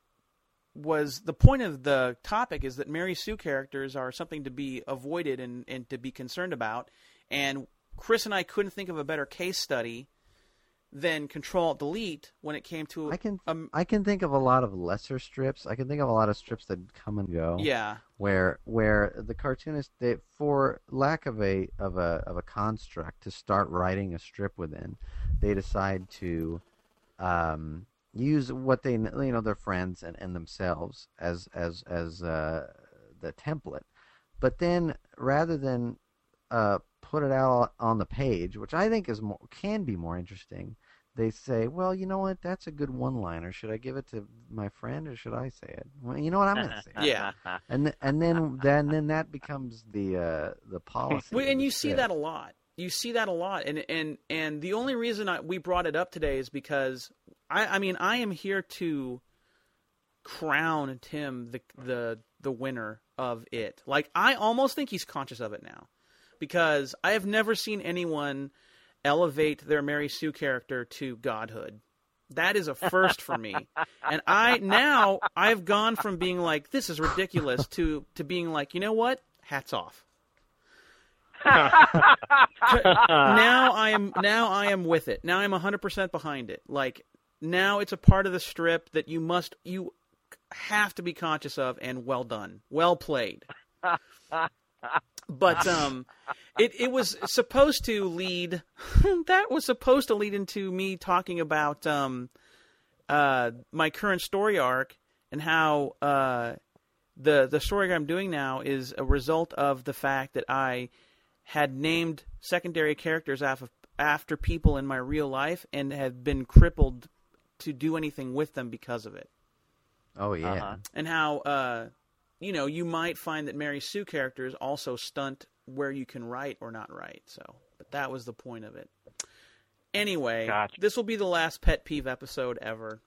was the point of the topic is that Mary Sue characters are something to be avoided and, and to be concerned about. And Chris and I couldn't think of a better case study than Control Delete when it came to I can um, I can think of a lot of lesser strips. I can think of a lot of strips that come and go. yeah. Where where the cartoonist, they, for lack of a of a of a construct to start writing a strip within, they decide to um, use what they you know their friends and, and themselves as as as uh, the template, but then rather than uh, put it out on the page, which I think is more can be more interesting, they say, well, you know what, that's a good one-liner. Should I give it to my friend or should I say it? Well, you know what, I'm going to say it. Yeah. And th- and then then then that becomes the uh, the policy. Well, of and the you see strip. that a lot. You see that a lot, and and and the only reason I, we brought it up today is because I, I mean I am here to crown Tim the the the winner of it. Like I almost think he's conscious of it now, because I have never seen anyone elevate their Mary Sue character to godhood. That is a first for me. And I now I've gone from being like this is ridiculous to to being like, you know what? Hats off. now I am now I am with it. Now I'm one hundred percent behind it. Like now it's a part of the strip that you must you have to be conscious of, and well done. Well played. But um it it was supposed to lead that was supposed to lead into me talking about um uh my current story arc and how uh the the story I'm doing now is a result of the fact that I had named secondary characters after after people in my real life and have been crippled to do anything with them because of it. Oh yeah. Uh-huh. And how uh you know, you might find that Mary Sue characters also stunt where you can write or not write. So, but that was the point of it. Anyway, Gotcha. this will be the last pet peeve episode ever.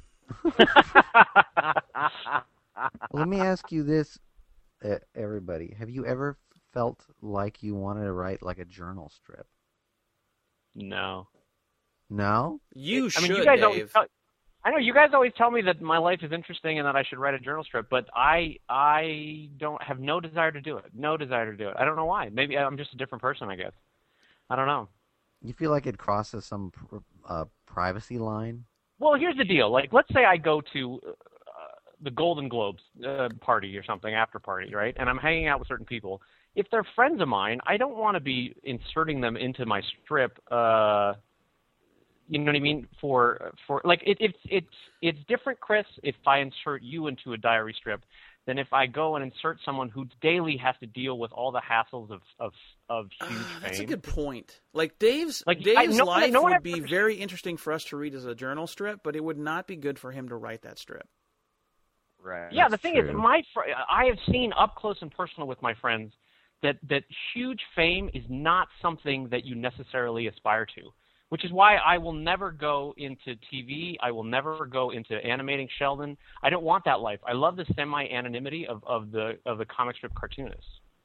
Let me ask you this, uh, everybody: have you ever felt like you wanted to write like a journal strip? No. No. You I should, mean, you guys always Dave. tell, I know you guys always tell me that my life is interesting and that I should write a journal strip, but I I don't have no desire to do it. No desire to do it. I don't know why. Maybe I'm just a different person, I guess. I don't know. You feel like it crosses some pr- uh, privacy line? Well, here's the deal. Like, let's say I go to uh, the Golden Globes uh, party or something, after party, right? And I'm hanging out with certain people. If they're friends of mine, I don't want to be inserting them into my strip. Uh, you know what I mean? For for like it, it's it's it's different, Chris. If I insert you into a diary strip, than if I go and insert someone who daily has to deal with all the hassles of of, of huge uh, fame. That's a good point. Like Dave's like, Dave's I, no, life no would be very interesting for us to read as a journal strip, but it would not be good for him to write that strip. Right. Yeah, That's the thing true. is, my fr- I have seen up close and personal with my friends that that huge fame is not something that you necessarily aspire to. Which is why I will never go into T V. I will never go into animating Sheldon. I don't want that life. I love the semi-anonymity of, of the of the comic strip cartoonists.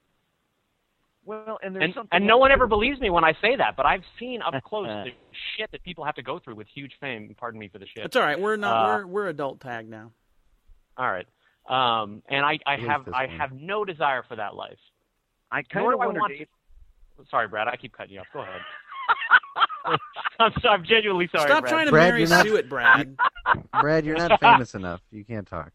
Well, and there's And, something and no one ever believes me when I say that, but I've seen up close the shit that people have to go through with huge fame. Pardon me for the shit. It's all right. We're not. Uh, we're we're adult tag now. All right. Um, and I, I At least have this I one. have no desire for that life. I kind Nor of do I wonder, want Dave, to. Sorry, Brad. I keep cutting you off. Go ahead. I'm, so, I'm genuinely sorry, Stop Brad. trying to Brad, Mary you're not- Sue it, Brad. Brad, you're not famous enough. You can't talk.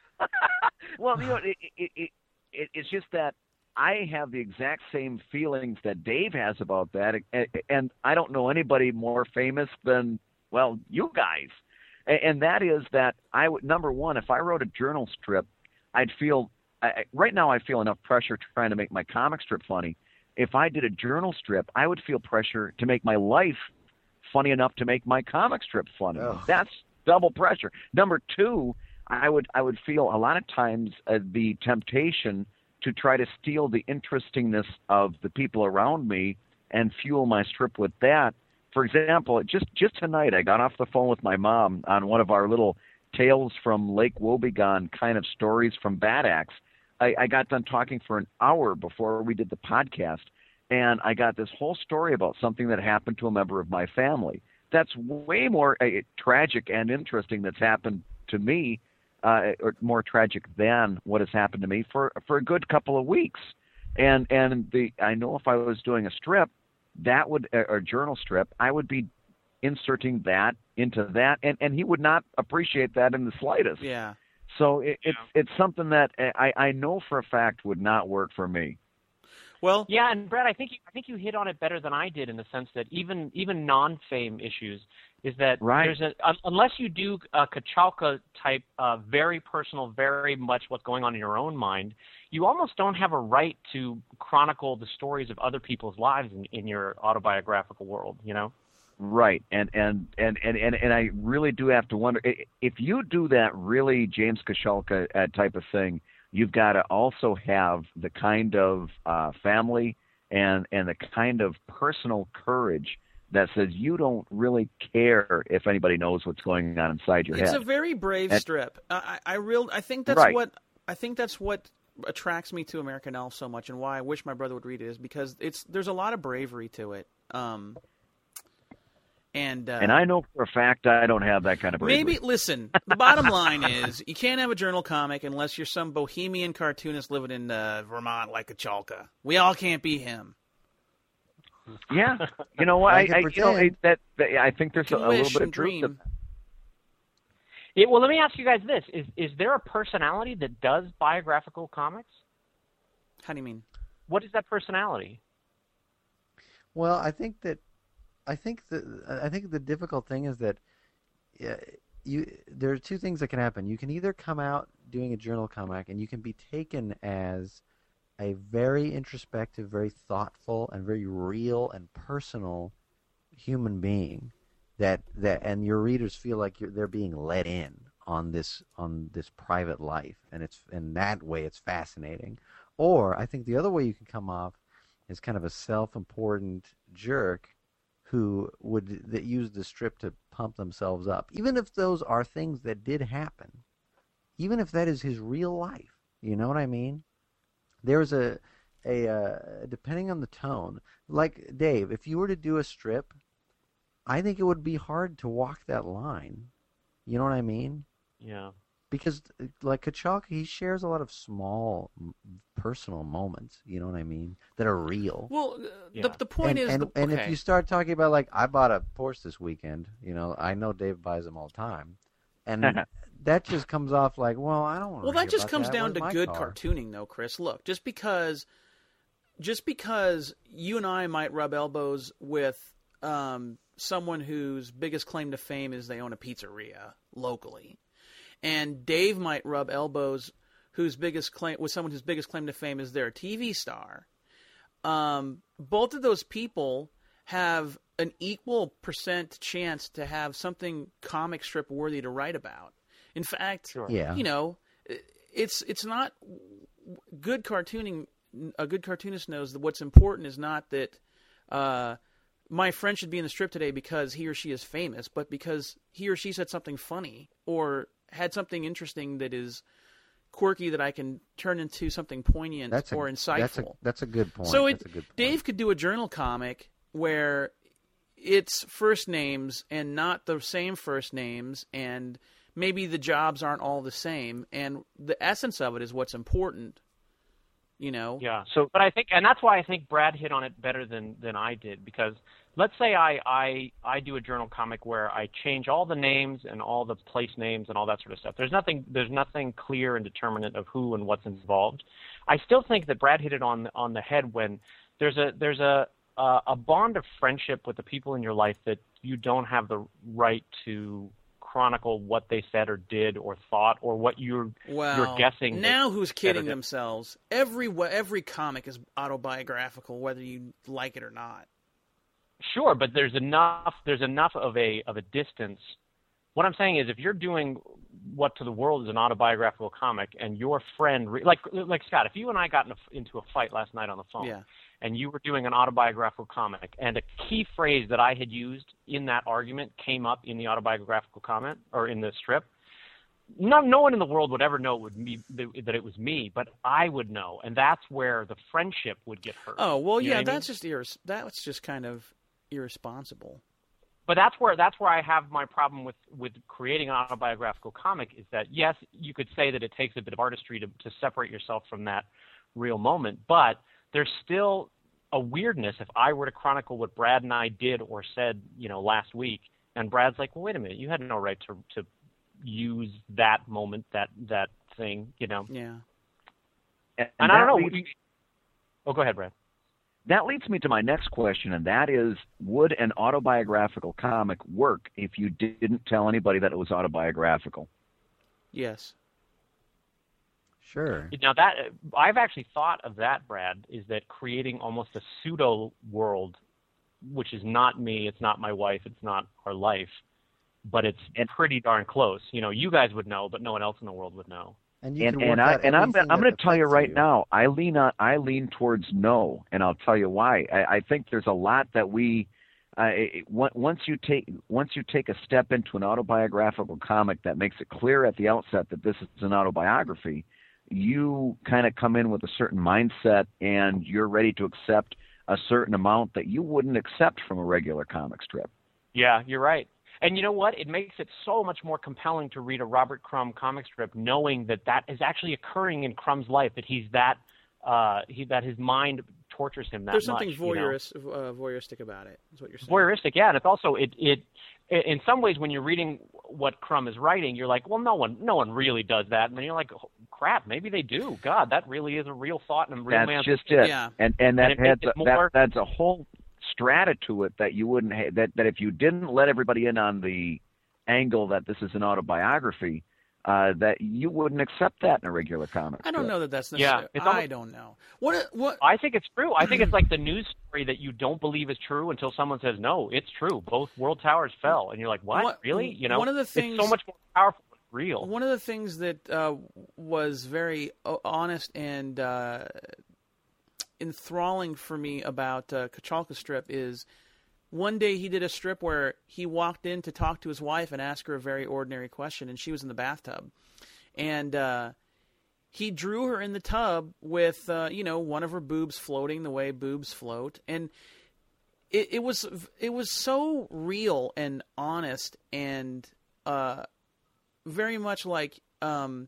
well, you know, it, it, it, it, it's just that I have the exact same feelings that Dave has about that, and, and I don't know anybody more famous than, well, you guys. And, and that is that I would, number one, if I wrote a journal strip, I'd feel, I, right now I feel enough pressure trying to make my comic strip funny. If I did a journal strip, I would feel pressure to make my life funny enough to make my comic strip funny. Ugh. That's double pressure. Number two, I would I would feel a lot of times uh, the temptation to try to steal the interestingness of the people around me and fuel my strip with that. For example, just just tonight I got off the phone with my mom on one of our little Tales from Lake Wobegon kind of stories from Bad Axe. I, I got done talking for an hour before we did the podcast, and I got this whole story about something that happened to a member of my family. That's way more uh, tragic and interesting that's happened to me, uh, or more tragic than what has happened to me for for a good couple of weeks. And and the I know if I was doing a strip, that would or a journal strip, I would be inserting that into that, and, and he would not appreciate that in the slightest. Yeah. So it, Yeah. it's it's something that I, I know for a fact would not work for me. Well, Yeah, and Brad, I think you, I think you hit on it better than I did in the sense that even even non-fame issues is that Right. there's a un, unless you do a Kachalka type, uh, very personal, very much what's going on in your own mind, you almost don't have a right to chronicle the stories of other people's lives in, in your autobiographical world. You know. Right, and and, and, and, and and I really do have to wonder if you do that really James Kachalka uh, type of thing. You've got to also have the kind of uh, family and and the kind of personal courage that says you don't really care if anybody knows what's going on inside your it's head. a very brave And- strip. I, I, I real, I think that's Right. what I think that's what attracts me to American Elf so much, and why I wish my brother would read it is because it's there's a lot of bravery to it. Um, and uh, and I know for a fact I don't have that kind of bravery. maybe listen. The bottom line is you can't have a journal comic unless you're some bohemian cartoonist living in uh, Vermont like Kachalka. We all can't be him. Yeah, you know what? I I, can I you know pretend. that, that I think there's a, Can a wish little bit and of truth to dream. that. Yeah, well, let me ask you guys this: is is there a personality that does biographical comics? How do you mean? What is that personality? Well, I think that I think the I think the difficult thing is that uh, you there are two things that can happen. You can either come out doing a journal comic and you can be taken as a very introspective, very thoughtful, and very real and personal human being that that and your readers feel like you're, they're being let in on this on this private life, and it's in that way it's fascinating. Or I think the other way you can come off is kind of a self-important jerk who would that use the strip to pump themselves up, even if those are things that did happen, even if that is his real life. You know what I mean? There's a a uh, depending on the tone. Like Dave, if you were to do a strip, I think it would be hard to walk that line. You know what I mean? Yeah. Because like Kachalka, he shares a lot of small, m- personal moments. You know what I mean? That are real. Well, uh, Yeah. the the point and is, and, the, and okay. if you start talking about like I bought a Porsche this weekend, you know, I know Dave buys them all the time, and that just comes off like, well, I don't want to. Well, that just comes that. down Where's to my good car? cartooning, though, Chris. Look, just because, just because you and I might rub elbows with um, someone whose biggest claim to fame is they own a pizzeria locally, and Dave might rub elbows whose biggest claim with someone whose biggest claim to fame is they're a T V star. Um, both of those people have an equal percent chance to have something comic strip worthy to write about. In fact, Sure. Yeah. you know, it's it's not good cartooning. A good cartoonist knows that what's important is not that uh, my friend should be in the strip today because he or she is famous, but because he or she said something funny or had something interesting that is quirky that I can turn into something poignant That's a, or insightful. That's a, that's a good point. So it, that's a good point. Dave could do a journal comic where it's first names and not the same first names, and maybe the jobs aren't all the same, and the essence of it is what's important. You know? Yeah. So, but I think, and that's why I think Brad hit on it better than, than I did, because let's say I, I I do a journal comic where I change all the names and all the place names and all that sort of stuff. There's nothing there's nothing clear and determinate of who and what's involved. I still think that Brad hit it on on the head when there's a there's a a, a bond of friendship with the people in your life that you don't have the right to chronicle what they said or did or thought or what you're well, you're guessing. Now who's kidding did. themselves? Every every comic is autobiographical, whether you like it or not. Sure, but there's enough there's enough of a of a distance. What I'm saying is, if you're doing what to the world is an autobiographical comic, and your friend re- like like Scott, if you and I got in a, into a fight last night on the phone, Yeah. and you were doing an autobiographical comic, and a key phrase that I had used in that argument came up in the autobiographical comment or in the strip, no, no one in the world would ever know it would be, that it was me, but I would know, and that's where the friendship would get hurt. Oh well, You know yeah, what I mean? that's just irres- that's just kind of irresponsible. But that's where that's where I have my problem with, with creating an autobiographical comic is that, yes, you could say that it takes a bit of artistry to, to separate yourself from that real moment, but there's still a weirdness if I were to chronicle what Brad and I did or said, you know, last week, and Brad's like, well, wait a minute, you had no right to to use that moment, that that thing, you know. Yeah. And, And I don't know. leads- Oh, go ahead, Brad. That leads me to my next question, and that is, would an autobiographical comic work if you didn't tell anybody that it was autobiographical? Yes. Sure. Now that I've actually thought of that, Brad, is that creating almost a pseudo world, which is not me, it's not my wife, it's not our life, but it's pretty darn close. You know, you guys would know, but no one else in the world would know. And you And, can work and I out and I'm anything I'm that going to tell you affects right now, I lean on I lean towards no, and I'll tell you why. I, I think there's a lot that we uh, it, once you take once you take a step into an autobiographical comic that makes it clear at the outset that this is an autobiography, you kind of come in with a certain mindset, and you're ready to accept a certain amount that you wouldn't accept from a regular comic strip. Yeah, you're right. And you know what? It makes it so much more compelling to read a Robert Crumb comic strip, knowing that that is actually occurring in Crumb's life. That he's that uh, he that his mind tortures him that There's much. something you know? voyeurist, uh, voyeuristic about it. Is what you're saying. Voyeuristic, yeah, and it's also it it in some ways when you're reading what Crumb is writing, you're like, well, no one no one really does that, and then you're like, oh, crap, maybe they do. God, that really is a real thought and a real That's man's just it. Yeah. And and that And it adds makes it a, that more- that's a whole strata to it that you wouldn't ha- that that if you didn't let everybody in on the angle that this is an autobiography, uh, that you wouldn't accept that in a regular comic. I don't strip. know that that's Yeah, necessary. it's I almost- don't know. What what I think it's true. I think it's like the news story that you don't believe is true until someone says, no, it's true. Both world towers fell. And you're like, what? What- Really? You know, one of the things- it's so much more powerful. It's real. One of the things that uh, was very uh, honest and uh, enthralling for me about uh, Kachalka strip is one day he did a strip where he walked in to talk to his wife and ask her a very ordinary question, and she was in the bathtub. And uh, he drew her in the tub with, uh, you know, one of her boobs floating the way boobs float. And it, it was it was so real and honest and uh, very much like um,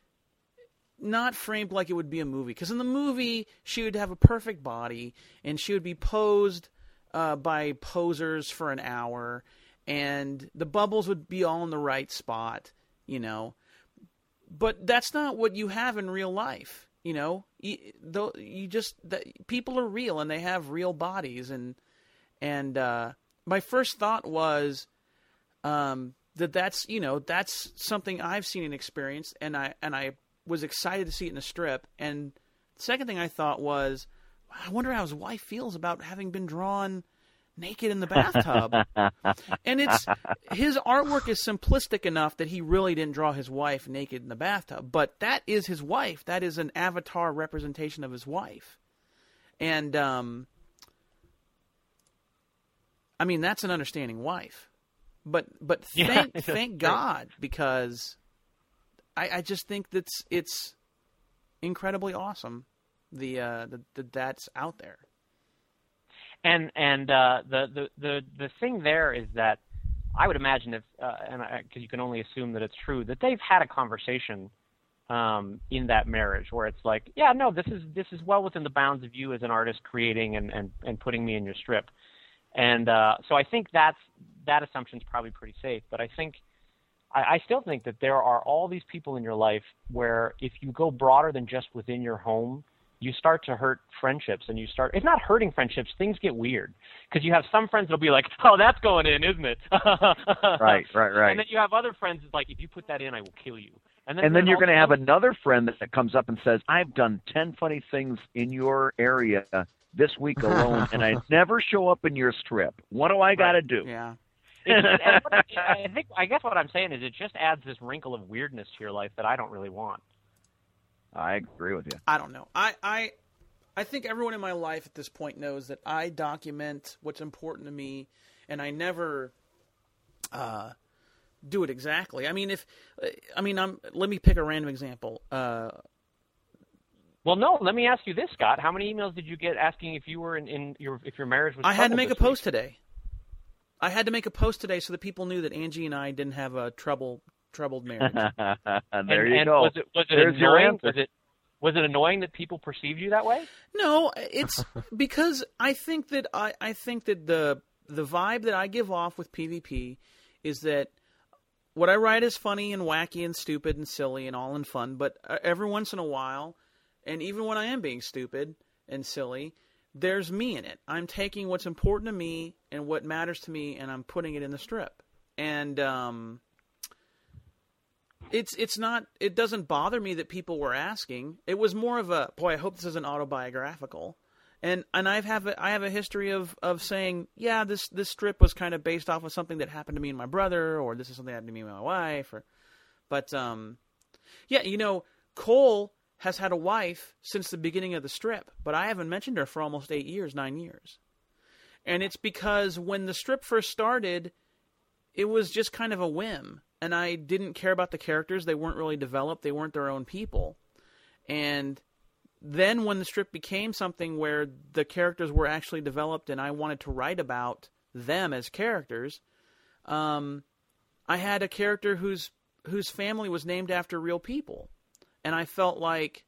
not framed like it would be a movie. Because in the movie, she would have a perfect body, and she would be posed uh, by posers for an hour, and the bubbles would be all in the right spot, you know. But that's not what you have in real life, you know. You, though you just that, people are real, and they have real bodies, and and uh, my first thought was um, that that's you know that's something I've seen and experienced, and I and I was excited to see it in the strip. And the second thing I thought was, I wonder how his wife feels about having been drawn naked in the bathtub. And it's his artwork is simplistic enough that he really didn't draw his wife naked in the bathtub. But that is his wife. That is an avatar representation of his wife. And, um, I mean, that's an understanding wife. But but thank yeah, thank God, because I, I just think that's it's incredibly awesome the uh, the, the that's out there. And and uh, the, the the the thing there is that I would imagine if uh, and because you can only assume that it's true, that they've had a conversation um, in that marriage where it's like, yeah, no, this is this is well within the bounds of you as an artist creating and, and, and putting me in your strip. And uh, so I think that's that assumption is probably pretty safe. But I think I, I still think that there are all these people in your life where if you go broader than just within your home, you start to hurt friendships, and you start, if not hurting friendships, things get weird. Because you have some friends that'll be like, oh, that's going in, isn't it? Right, right, right. And then you have other friends that's like, if you put that in, I will kill you. And then, and then you're going to have another friend that comes up and says, I've done ten funny things in your area this week alone, and I never show up in your strip. What do I got to do? Yeah. It just, and what, I think, I guess what I'm saying is it just adds this wrinkle of weirdness to your life that I don't really want. I agree with you. I don't know. I, I I think everyone in my life at this point knows that I document what's important to me, and I never uh, do it exactly. I mean, if I mean, I'm. Let me pick a random example. Uh, well, no. Let me ask you this, Scott. How many emails did you get asking if you were in, in your if your marriage was? I had to make a post week? today. I had to make a post today so that people knew that Angie and I didn't have a trouble. Troubled marriage. there and, you and go. Was it, was it There's your annoying? answer. Was it was it annoying that people perceived you that way? No, it's because I think that I, I think that the the vibe that I give off with P V P is that what I write is funny and wacky and stupid and silly and all in fun, but every once in a while, and even when I am being stupid and silly, there's me in it. I'm taking what's important to me and what matters to me, and I'm putting it in the strip. And um It's it's not it doesn't bother me that people were asking. It was more of a boy, I hope this isn't autobiographical. And and I've have a, I have a history of, of saying, yeah, this, this strip was kind of based off of something that happened to me and my brother, or this is something that happened to me and my wife, or but um yeah, you know, Cole has had a wife since the beginning of the strip, but I haven't mentioned her for almost eight years, nine years. And it's because when the strip first started, it was just kind of a whim. And I didn't care about the characters. They weren't really developed. They weren't their own people. And then when the strip became something where the characters were actually developed and I wanted to write about them as characters, um, I had a character whose whose family was named after real people. And I felt like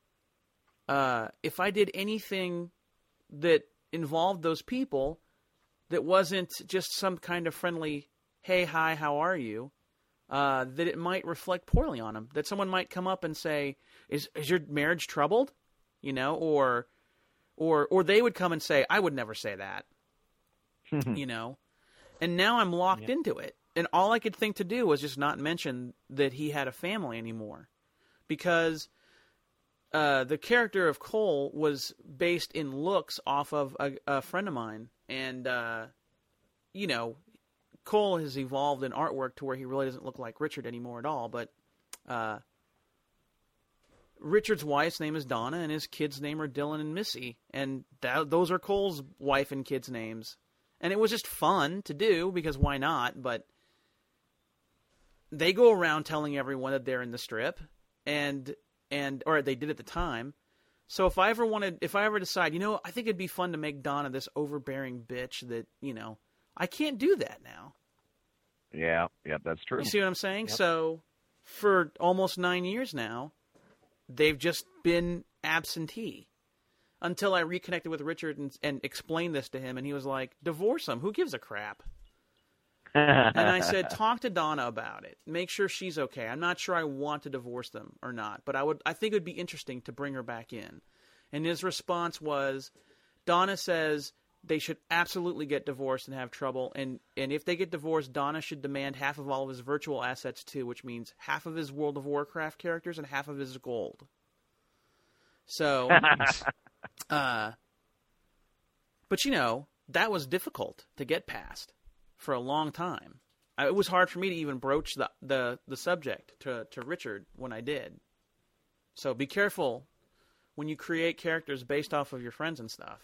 uh, if I did anything that involved those people that wasn't just some kind of friendly, hey, hi, how are you, Uh, that it might reflect poorly on them. That someone might come up and say, "Is is your marriage troubled?" You know, or, or, or they would come and say, "I would never say that." You know, and now I'm locked yeah. into it, and all I could think to do was just not mention that he had a family anymore, because uh, the character of Cole was based in looks off of a, a friend of mine, and uh, you know. Cole has evolved in artwork to where he really doesn't look like Richard anymore at all, but uh, Richard's wife's name is Donna, and his kids' name are Dylan and Missy, and that, those are Cole's wife and kids' names. And it was just fun to do, because why not? But they go around telling everyone that they're in the strip, and and or they did at the time. So if I ever wanted, if I ever decide, you know, I think it'd be fun to make Donna this overbearing bitch that, you know, I can't do that now. Yeah, yeah, that's true. You see what I'm saying? Yep. So for almost nine years now, they've just been absentee until I reconnected with Richard and, and explained this to him, and he was like, divorce him. Who gives a crap? And I said, talk to Donna about it. Make sure she's okay. I'm not sure I want to divorce them or not, but I would. I think it would be interesting to bring her back in. And his response was, Donna says, they should absolutely get divorced and have trouble. And, and if they get divorced, Donna should demand half of all of his virtual assets too, which means half of his World of Warcraft characters and half of his gold. So, uh, but you know, that was difficult to get past for a long time. I, it was hard for me to even broach the, the, the subject to, to Richard when I did. So be careful when you create characters based off of your friends and stuff.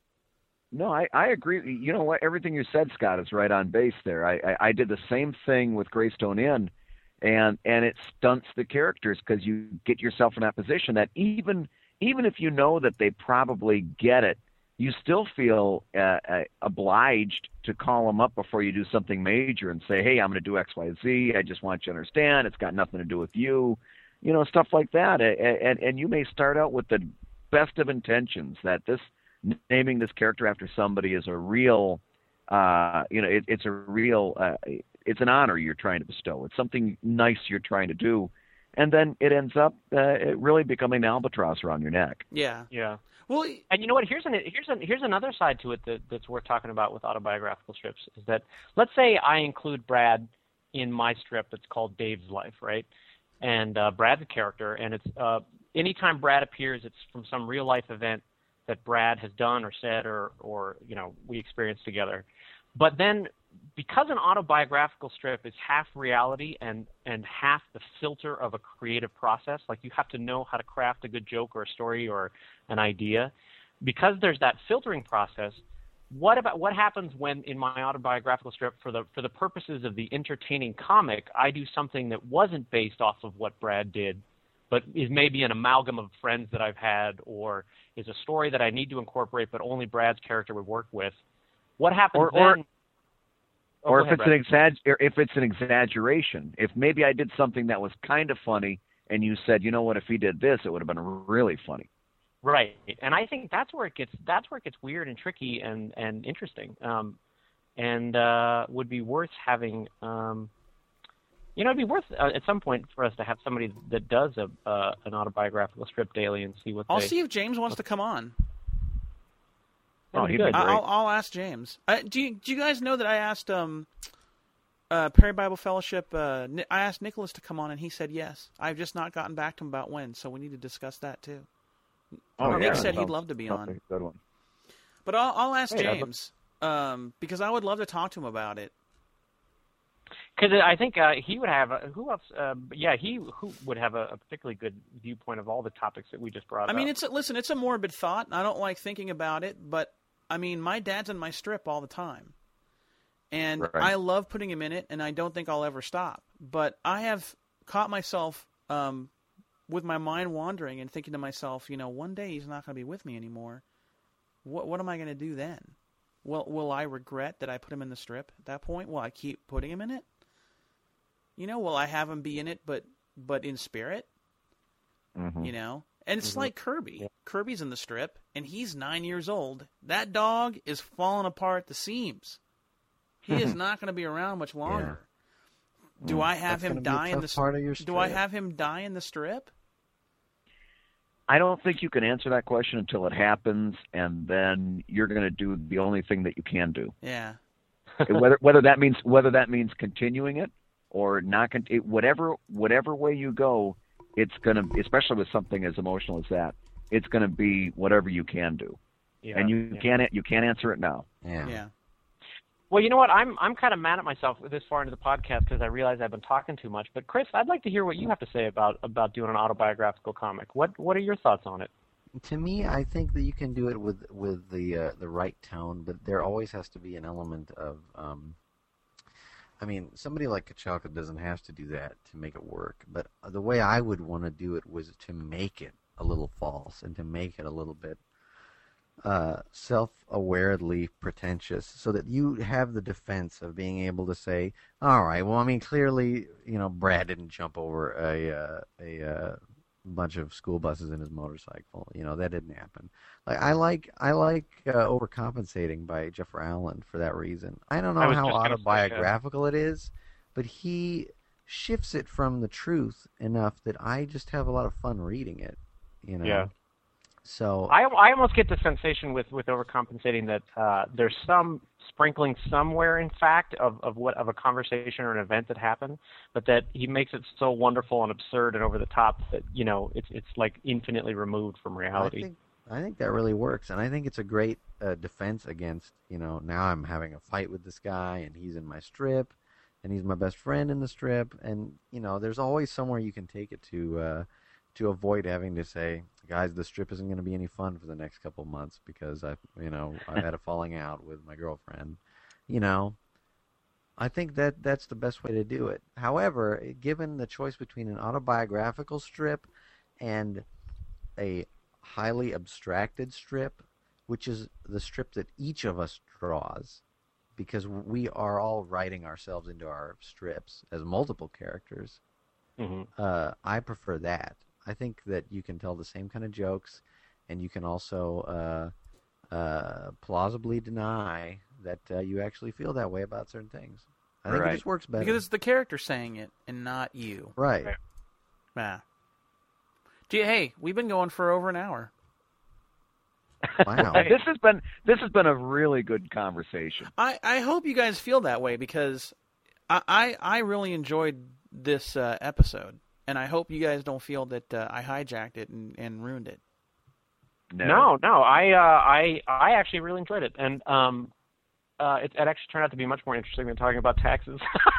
No, I, I agree. You know what? Everything you said, Scott, is right on base there. I, I, I did the same thing with Greystone Inn, and and it stunts the characters because you get yourself in that position that even even if you know that they probably get it, you still feel uh, uh, obliged to call them up before you do something major and say, hey, I'm going to do X, Y, Z. I just want you to understand it's got nothing to do with you. You know, stuff like that. And, and, and you may start out with the best of intentions that this naming this character after somebody is a real, uh, you know, it, it's a real, uh, it's an honor you're trying to bestow. It's something nice you're trying to do. And then it ends up uh, it really becoming an albatross around your neck. Yeah. Yeah. Well, and you know what? Here's an here's an, here's another side to it that, that's worth talking about with autobiographical strips. Is that let's say I include Brad in my strip that's called Dave's Life, right? And uh, Brad's a character, and it's uh, anytime Brad appears, it's from some real life event that Brad has done or said or or you know we experienced together. But then, because an autobiographical strip is half reality and, and half the filter of a creative process, like you have to know how to craft a good joke or a story or an idea, because there's that filtering process, what about what happens when in my autobiographical strip, for the for the purposes of the entertaining comic, I do something that wasn't based off of what Brad did, but is maybe an amalgam of friends that I've had, or is a story that I need to incorporate but only Brad's character would work with? What happens or, then? Or, oh, or if ahead, it's Brad. an exag- or if it's an exaggeration, if maybe I did something that was kind of funny, and you said, you know what, if he did this, it would have been really funny. Right, and I think that's where it gets that's where it gets weird and tricky and and interesting, um, and uh, would be worth having. Um, you know, it'd be worth uh, at some point for us to have somebody that does a uh, an autobiographical strip daily and see what. I'll they, see if James wants to come on. Oh, That'd he'd be be good. great. I'll, I'll ask James. Uh, do you do you guys know that I asked um, uh, Perry Bible Fellowship? Uh, Ni- I asked Nicholas to come on, and he said yes. I've just not gotten back to him about when, so we need to discuss that too. Oh, Nick yeah, said he'd sounds- love to be sounds on. like a good one. But I'll, I'll ask Hey, I'd love- James um, because I would love to talk to him about it. Because I think uh, he would have a, who else? Uh, yeah, he who would have a, a particularly good viewpoint of all the topics that we just brought I up. mean, it's a, listen, it's a morbid thought. And I don't like thinking about it, but I mean, my dad's in my strip all the time, and Right. I love putting him in it, and I don't think I'll ever stop. But I have caught myself um, with my mind wandering and thinking to myself, you know, one day he's not going to be with me anymore. What what am I going to do then? Will will I regret that I put him in the strip at that point? Will I keep putting him in it? You know, will I have him be in it, but but in spirit? Mhm. You know, and it's Mhm. like Kirby. Yeah. Kirby's in the strip, and he's nine years old. That dog is falling apart at the seams. He is not going to be around much longer. Do I have That's him gonna be a die in tough the s- part of your Do I strip. have him die in the strip? I don't think you can answer that question until it happens, and then you're going to do the only thing that you can do. Yeah. whether whether that means whether that means continuing it or not, con- it, whatever whatever way you go, it's going to, especially with something as emotional as that, it's going to be whatever you can do, yeah, and you yeah. can't you can't answer it now. Yeah. Yeah. Well, you know what? I'm I'm kind of mad at myself this far into the podcast because I realize I've been talking too much. But Chris, I'd like to hear what you have to say about about doing an autobiographical comic. What what are your thoughts on it? To me, I think that you can do it with with the uh, the right tone, but there always has to be an element of. Um, I mean, somebody like Kachalka doesn't have to do that to make it work. But the way I would want to do it was to make it a little false and to make it a little bit uh, self-awaredly pretentious, so that you have the defense of being able to say, "All right, well, I mean, clearly, you know, Brad didn't jump over a uh, a uh, bunch of school buses in his motorcycle. You know, that didn't happen." Like I like I like uh, overcompensating by Jeffrey Allen for that reason. I don't I know was how just gonna say, yeah. autobiographical it is, but he shifts it from the truth enough that I just have a lot of fun reading it. You know. Yeah. So I I almost get the sensation with, with overcompensating that uh, there's some sprinkling somewhere, in fact, of, of what of a conversation or an event that happened, but that he makes it so wonderful and absurd and over the top that you know it's it's like infinitely removed from reality. I think I think that really works, and I think it's a great uh, defense against you know now I'm having a fight with this guy and he's in my strip, and he's my best friend in the strip, and you know there's always somewhere you can take it to. Uh, to avoid having to say, guys, the strip isn't going to be any fun for the next couple of months because I've, you know, I've had a falling out with my girlfriend. You know, I think that that's the best way to do it. However, given the choice between an autobiographical strip and a highly abstracted strip, which is the strip that each of us draws, because we are all writing ourselves into our strips as multiple characters, mm-hmm. uh, I prefer that. I think that you can tell the same kind of jokes, and you can also uh, uh, plausibly deny that uh, you actually feel that way about certain things. I think Right. it just works better. Because it's the character saying it and not you. Right. Yeah. Gee, hey, we've been going for over an hour. Wow. This has been this has been a really good conversation. I, I hope you guys feel that way because I I, I really enjoyed this uh, episode, and I hope you guys don't feel that uh, I hijacked it and, and ruined it. No, no, I, uh, I, I actually really enjoyed it, and um, uh, it, it actually turned out to be much more interesting than talking about taxes.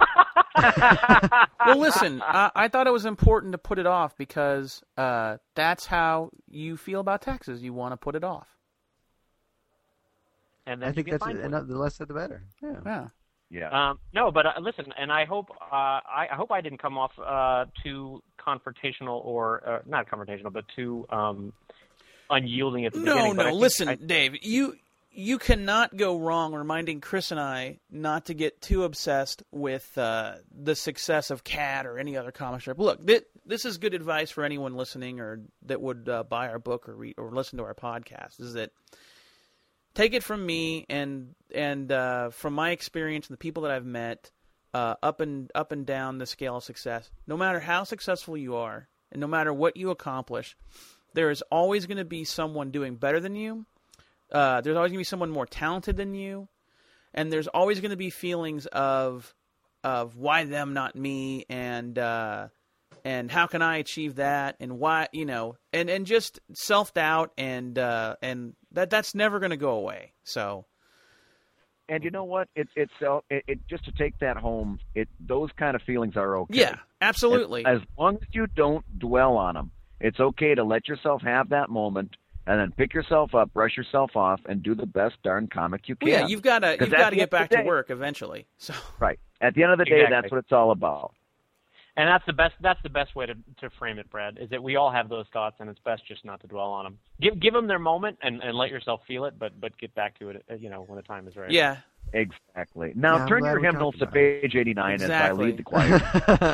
Well, listen, I, I thought it was important to put it off because uh, that's how you feel about taxes. You want to put it off. And then I think you get that's fined it, for it. and the less said, the better. Yeah. Yeah. Yeah. Um, no, but uh, listen, and I hope uh, I, I hope I didn't come off uh, too confrontational or uh, not confrontational, but too um, unyielding at the No, beginning. But I no. think Listen, I, Dave, you you cannot go wrong reminding Chris and I not to get too obsessed with uh, the success of Cat or any other comic strip. Look, th- this is good advice for anyone listening or that would uh, buy our book or read or listen to our podcast. Is that take it from me and and uh, from my experience and the people that I've met uh, up and up and down the scale of success. No matter how successful you are, and no matter what you accomplish, there is always going to be someone doing better than you. Uh, there's always going to be someone more talented than you, and there's always going to be feelings of of why them, not me, and uh, and how can I achieve that, and why you know, and, and just self doubt, and uh, and that that's never going to go away. So, And you know what? It, it's uh, it, it just to take that home. It those kind of feelings are okay. yeah, absolutely. As, as long as you don't dwell on them, it's okay to let yourself have that moment, and then pick yourself up, brush yourself off, and do the best darn comic you can. Well, yeah, you've got to 'Cause you've at got to the get end of back the to day- work eventually. So, Right. At the end of the day, Exactly. that's what it's all about. and that's the best. That's the best way to, to frame it, Brad. Is that we all have those thoughts, and it's best just not to dwell on them. Give give them their moment, and, and let yourself feel it, but but get back to it. You know, when the time is right. yeah, Exactly. Now Yeah, I'm turn glad your we hymnals talked to about it. page eighty-nine as I Exactly. lead the choir.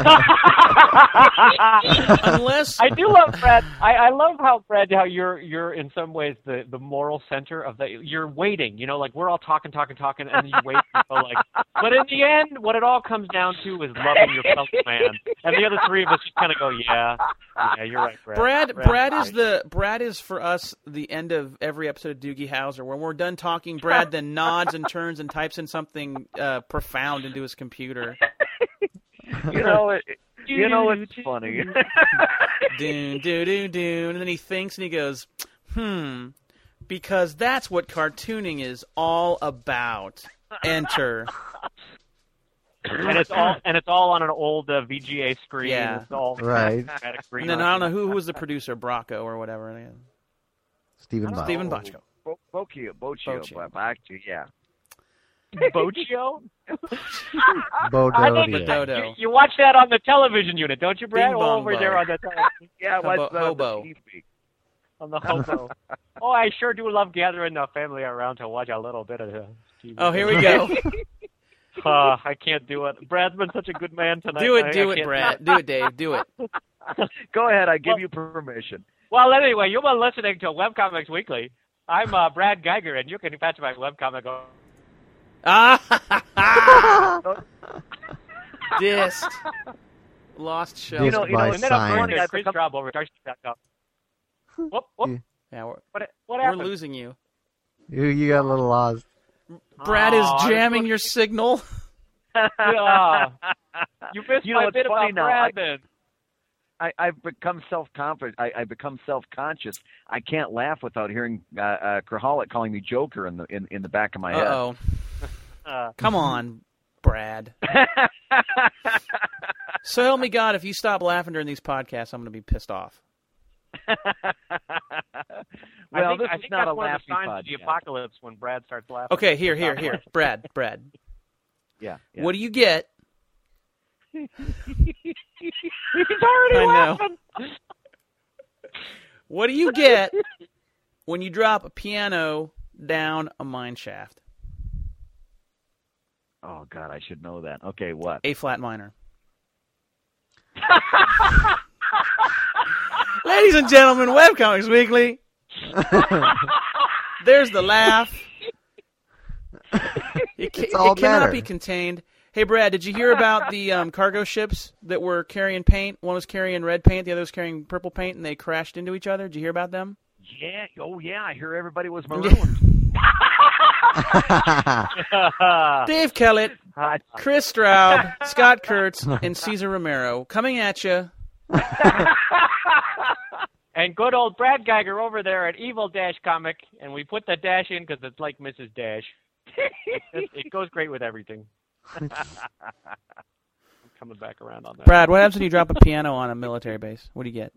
unless I do love Brad. I, I love how Brad, how you're you're in some ways the, the moral center of that. You're waiting, you know, like we're all talking, talking, talking, and then you wait and go like. But in the end, what it all comes down to is loving your fellow man, and the other three of us just kind of go, yeah, yeah, you're right, Brad. Brad, Brad is right. the Brad is for us the end of every episode of Doogie Howser. When we're done talking, Brad then nods and turns and types in something uh, profound into his computer. You know, it, you know it's funny. Doon, doo, doo, doon. And then he thinks and he goes, hmm, because that's what cartooning is all about. Enter. and it's all and it's all on an old uh, V G A screen. Yeah. It's all Right. And then I don't know who, who was the producer, Bracco or whatever. Stephen Bob. Stephen Bochco. Bo- Bocchio, Bocchio, Bocchio. Bocchio, yeah. Bocchio. Bo I think Dodio. Dodo. you, you watch that on the television unit, don't you, Brad? Bing bong Over bo. there on the television. Yeah, Hobo- what's uh, hobo. the T V? On the hobo. Oh, I sure do love gathering the family around to watch a little bit of the T V. Oh, here we go. Uh, I can't do it. Brad's been such a good man tonight. Do I- it, do I it, can't- Brad. Do it, Dave. Do it. Go ahead, I give Well- you permission. Well, anyway, you've been listening to Webcomics Weekly. I'm uh, Brad Geiger, and you can catch my webcomic on Ah! Dissed. Lost show. You know, you know, by and and then I'm sign. going I to Chris become- Traub over at Starship dot com. Whoop, whoop. Yeah, we're, What, what we're happened? losing you. You you got a little lost. Brad Oh, is I was jamming looking- your signal. Yeah. You missed You know, my it's bit funny about now. Brad I- then. I, I've become self-confident. I, I become self-conscious. I can't laugh without hearing uh, uh, Krahalik calling me Joker in the in, in the back of my head. Uh-oh. Uh, Come on, Brad. So help me God, if you stop laughing during these podcasts, I'm going to be pissed off. well, I think, this I is think not that's a one of laughing the signs podcast. of the apocalypse when Brad starts laughing. Okay, here, here, here. Brad, Brad. Yeah. yeah. What do you get? He's already I know. laughing. What do you get when you drop a piano down a mine shaft? Oh God, I should know that. Okay, what? A flat minor. Ladies and gentlemen, Webcomics Weekly. There's the laugh. It, ca- It's all it cannot better. be contained. Hey, Brad, did you hear about the um, cargo ships that were carrying paint? One was carrying red paint, the other was carrying purple paint, and they crashed into each other. Did you hear about them? Yeah. Oh yeah. I hear everybody was marooned. Dave Kellett, Hot. Chris Straub, Scott Kurtz, and Cesar Romero coming at you. And good old Brad Geiger over there at Evil Dash Comic, and we put the dash in because it's like Missus Dash. it, it goes great with everything. I'm coming back around on that. Brad, what happens when you drop a piano on a military base? What do you get?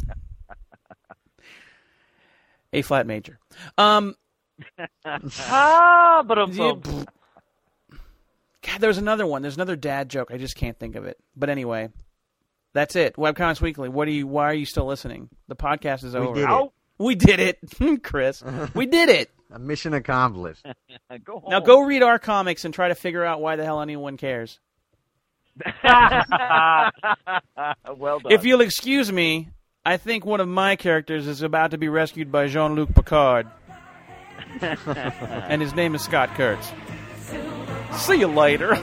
A flat major. Um, Ah, but um, yeah, God, there's another one. There's another dad joke. I just can't think of it. But anyway, that's it. Webcomics Weekly. What do you? Why are you still listening? The podcast is We over. did it. Out. We did it, Chris. We did it. A mission accomplished. Go home. Now go read our comics and try to figure out why the hell anyone cares. Well done. If you'll excuse me, I think one of my characters is about to be rescued by Jean-Luc Picard. And his name is Scott Kurtz. See you later.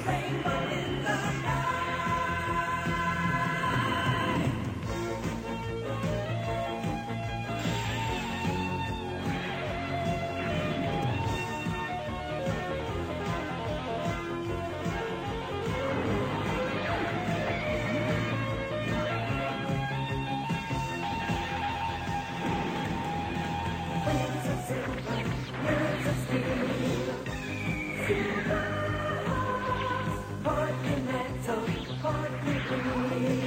Part metal, part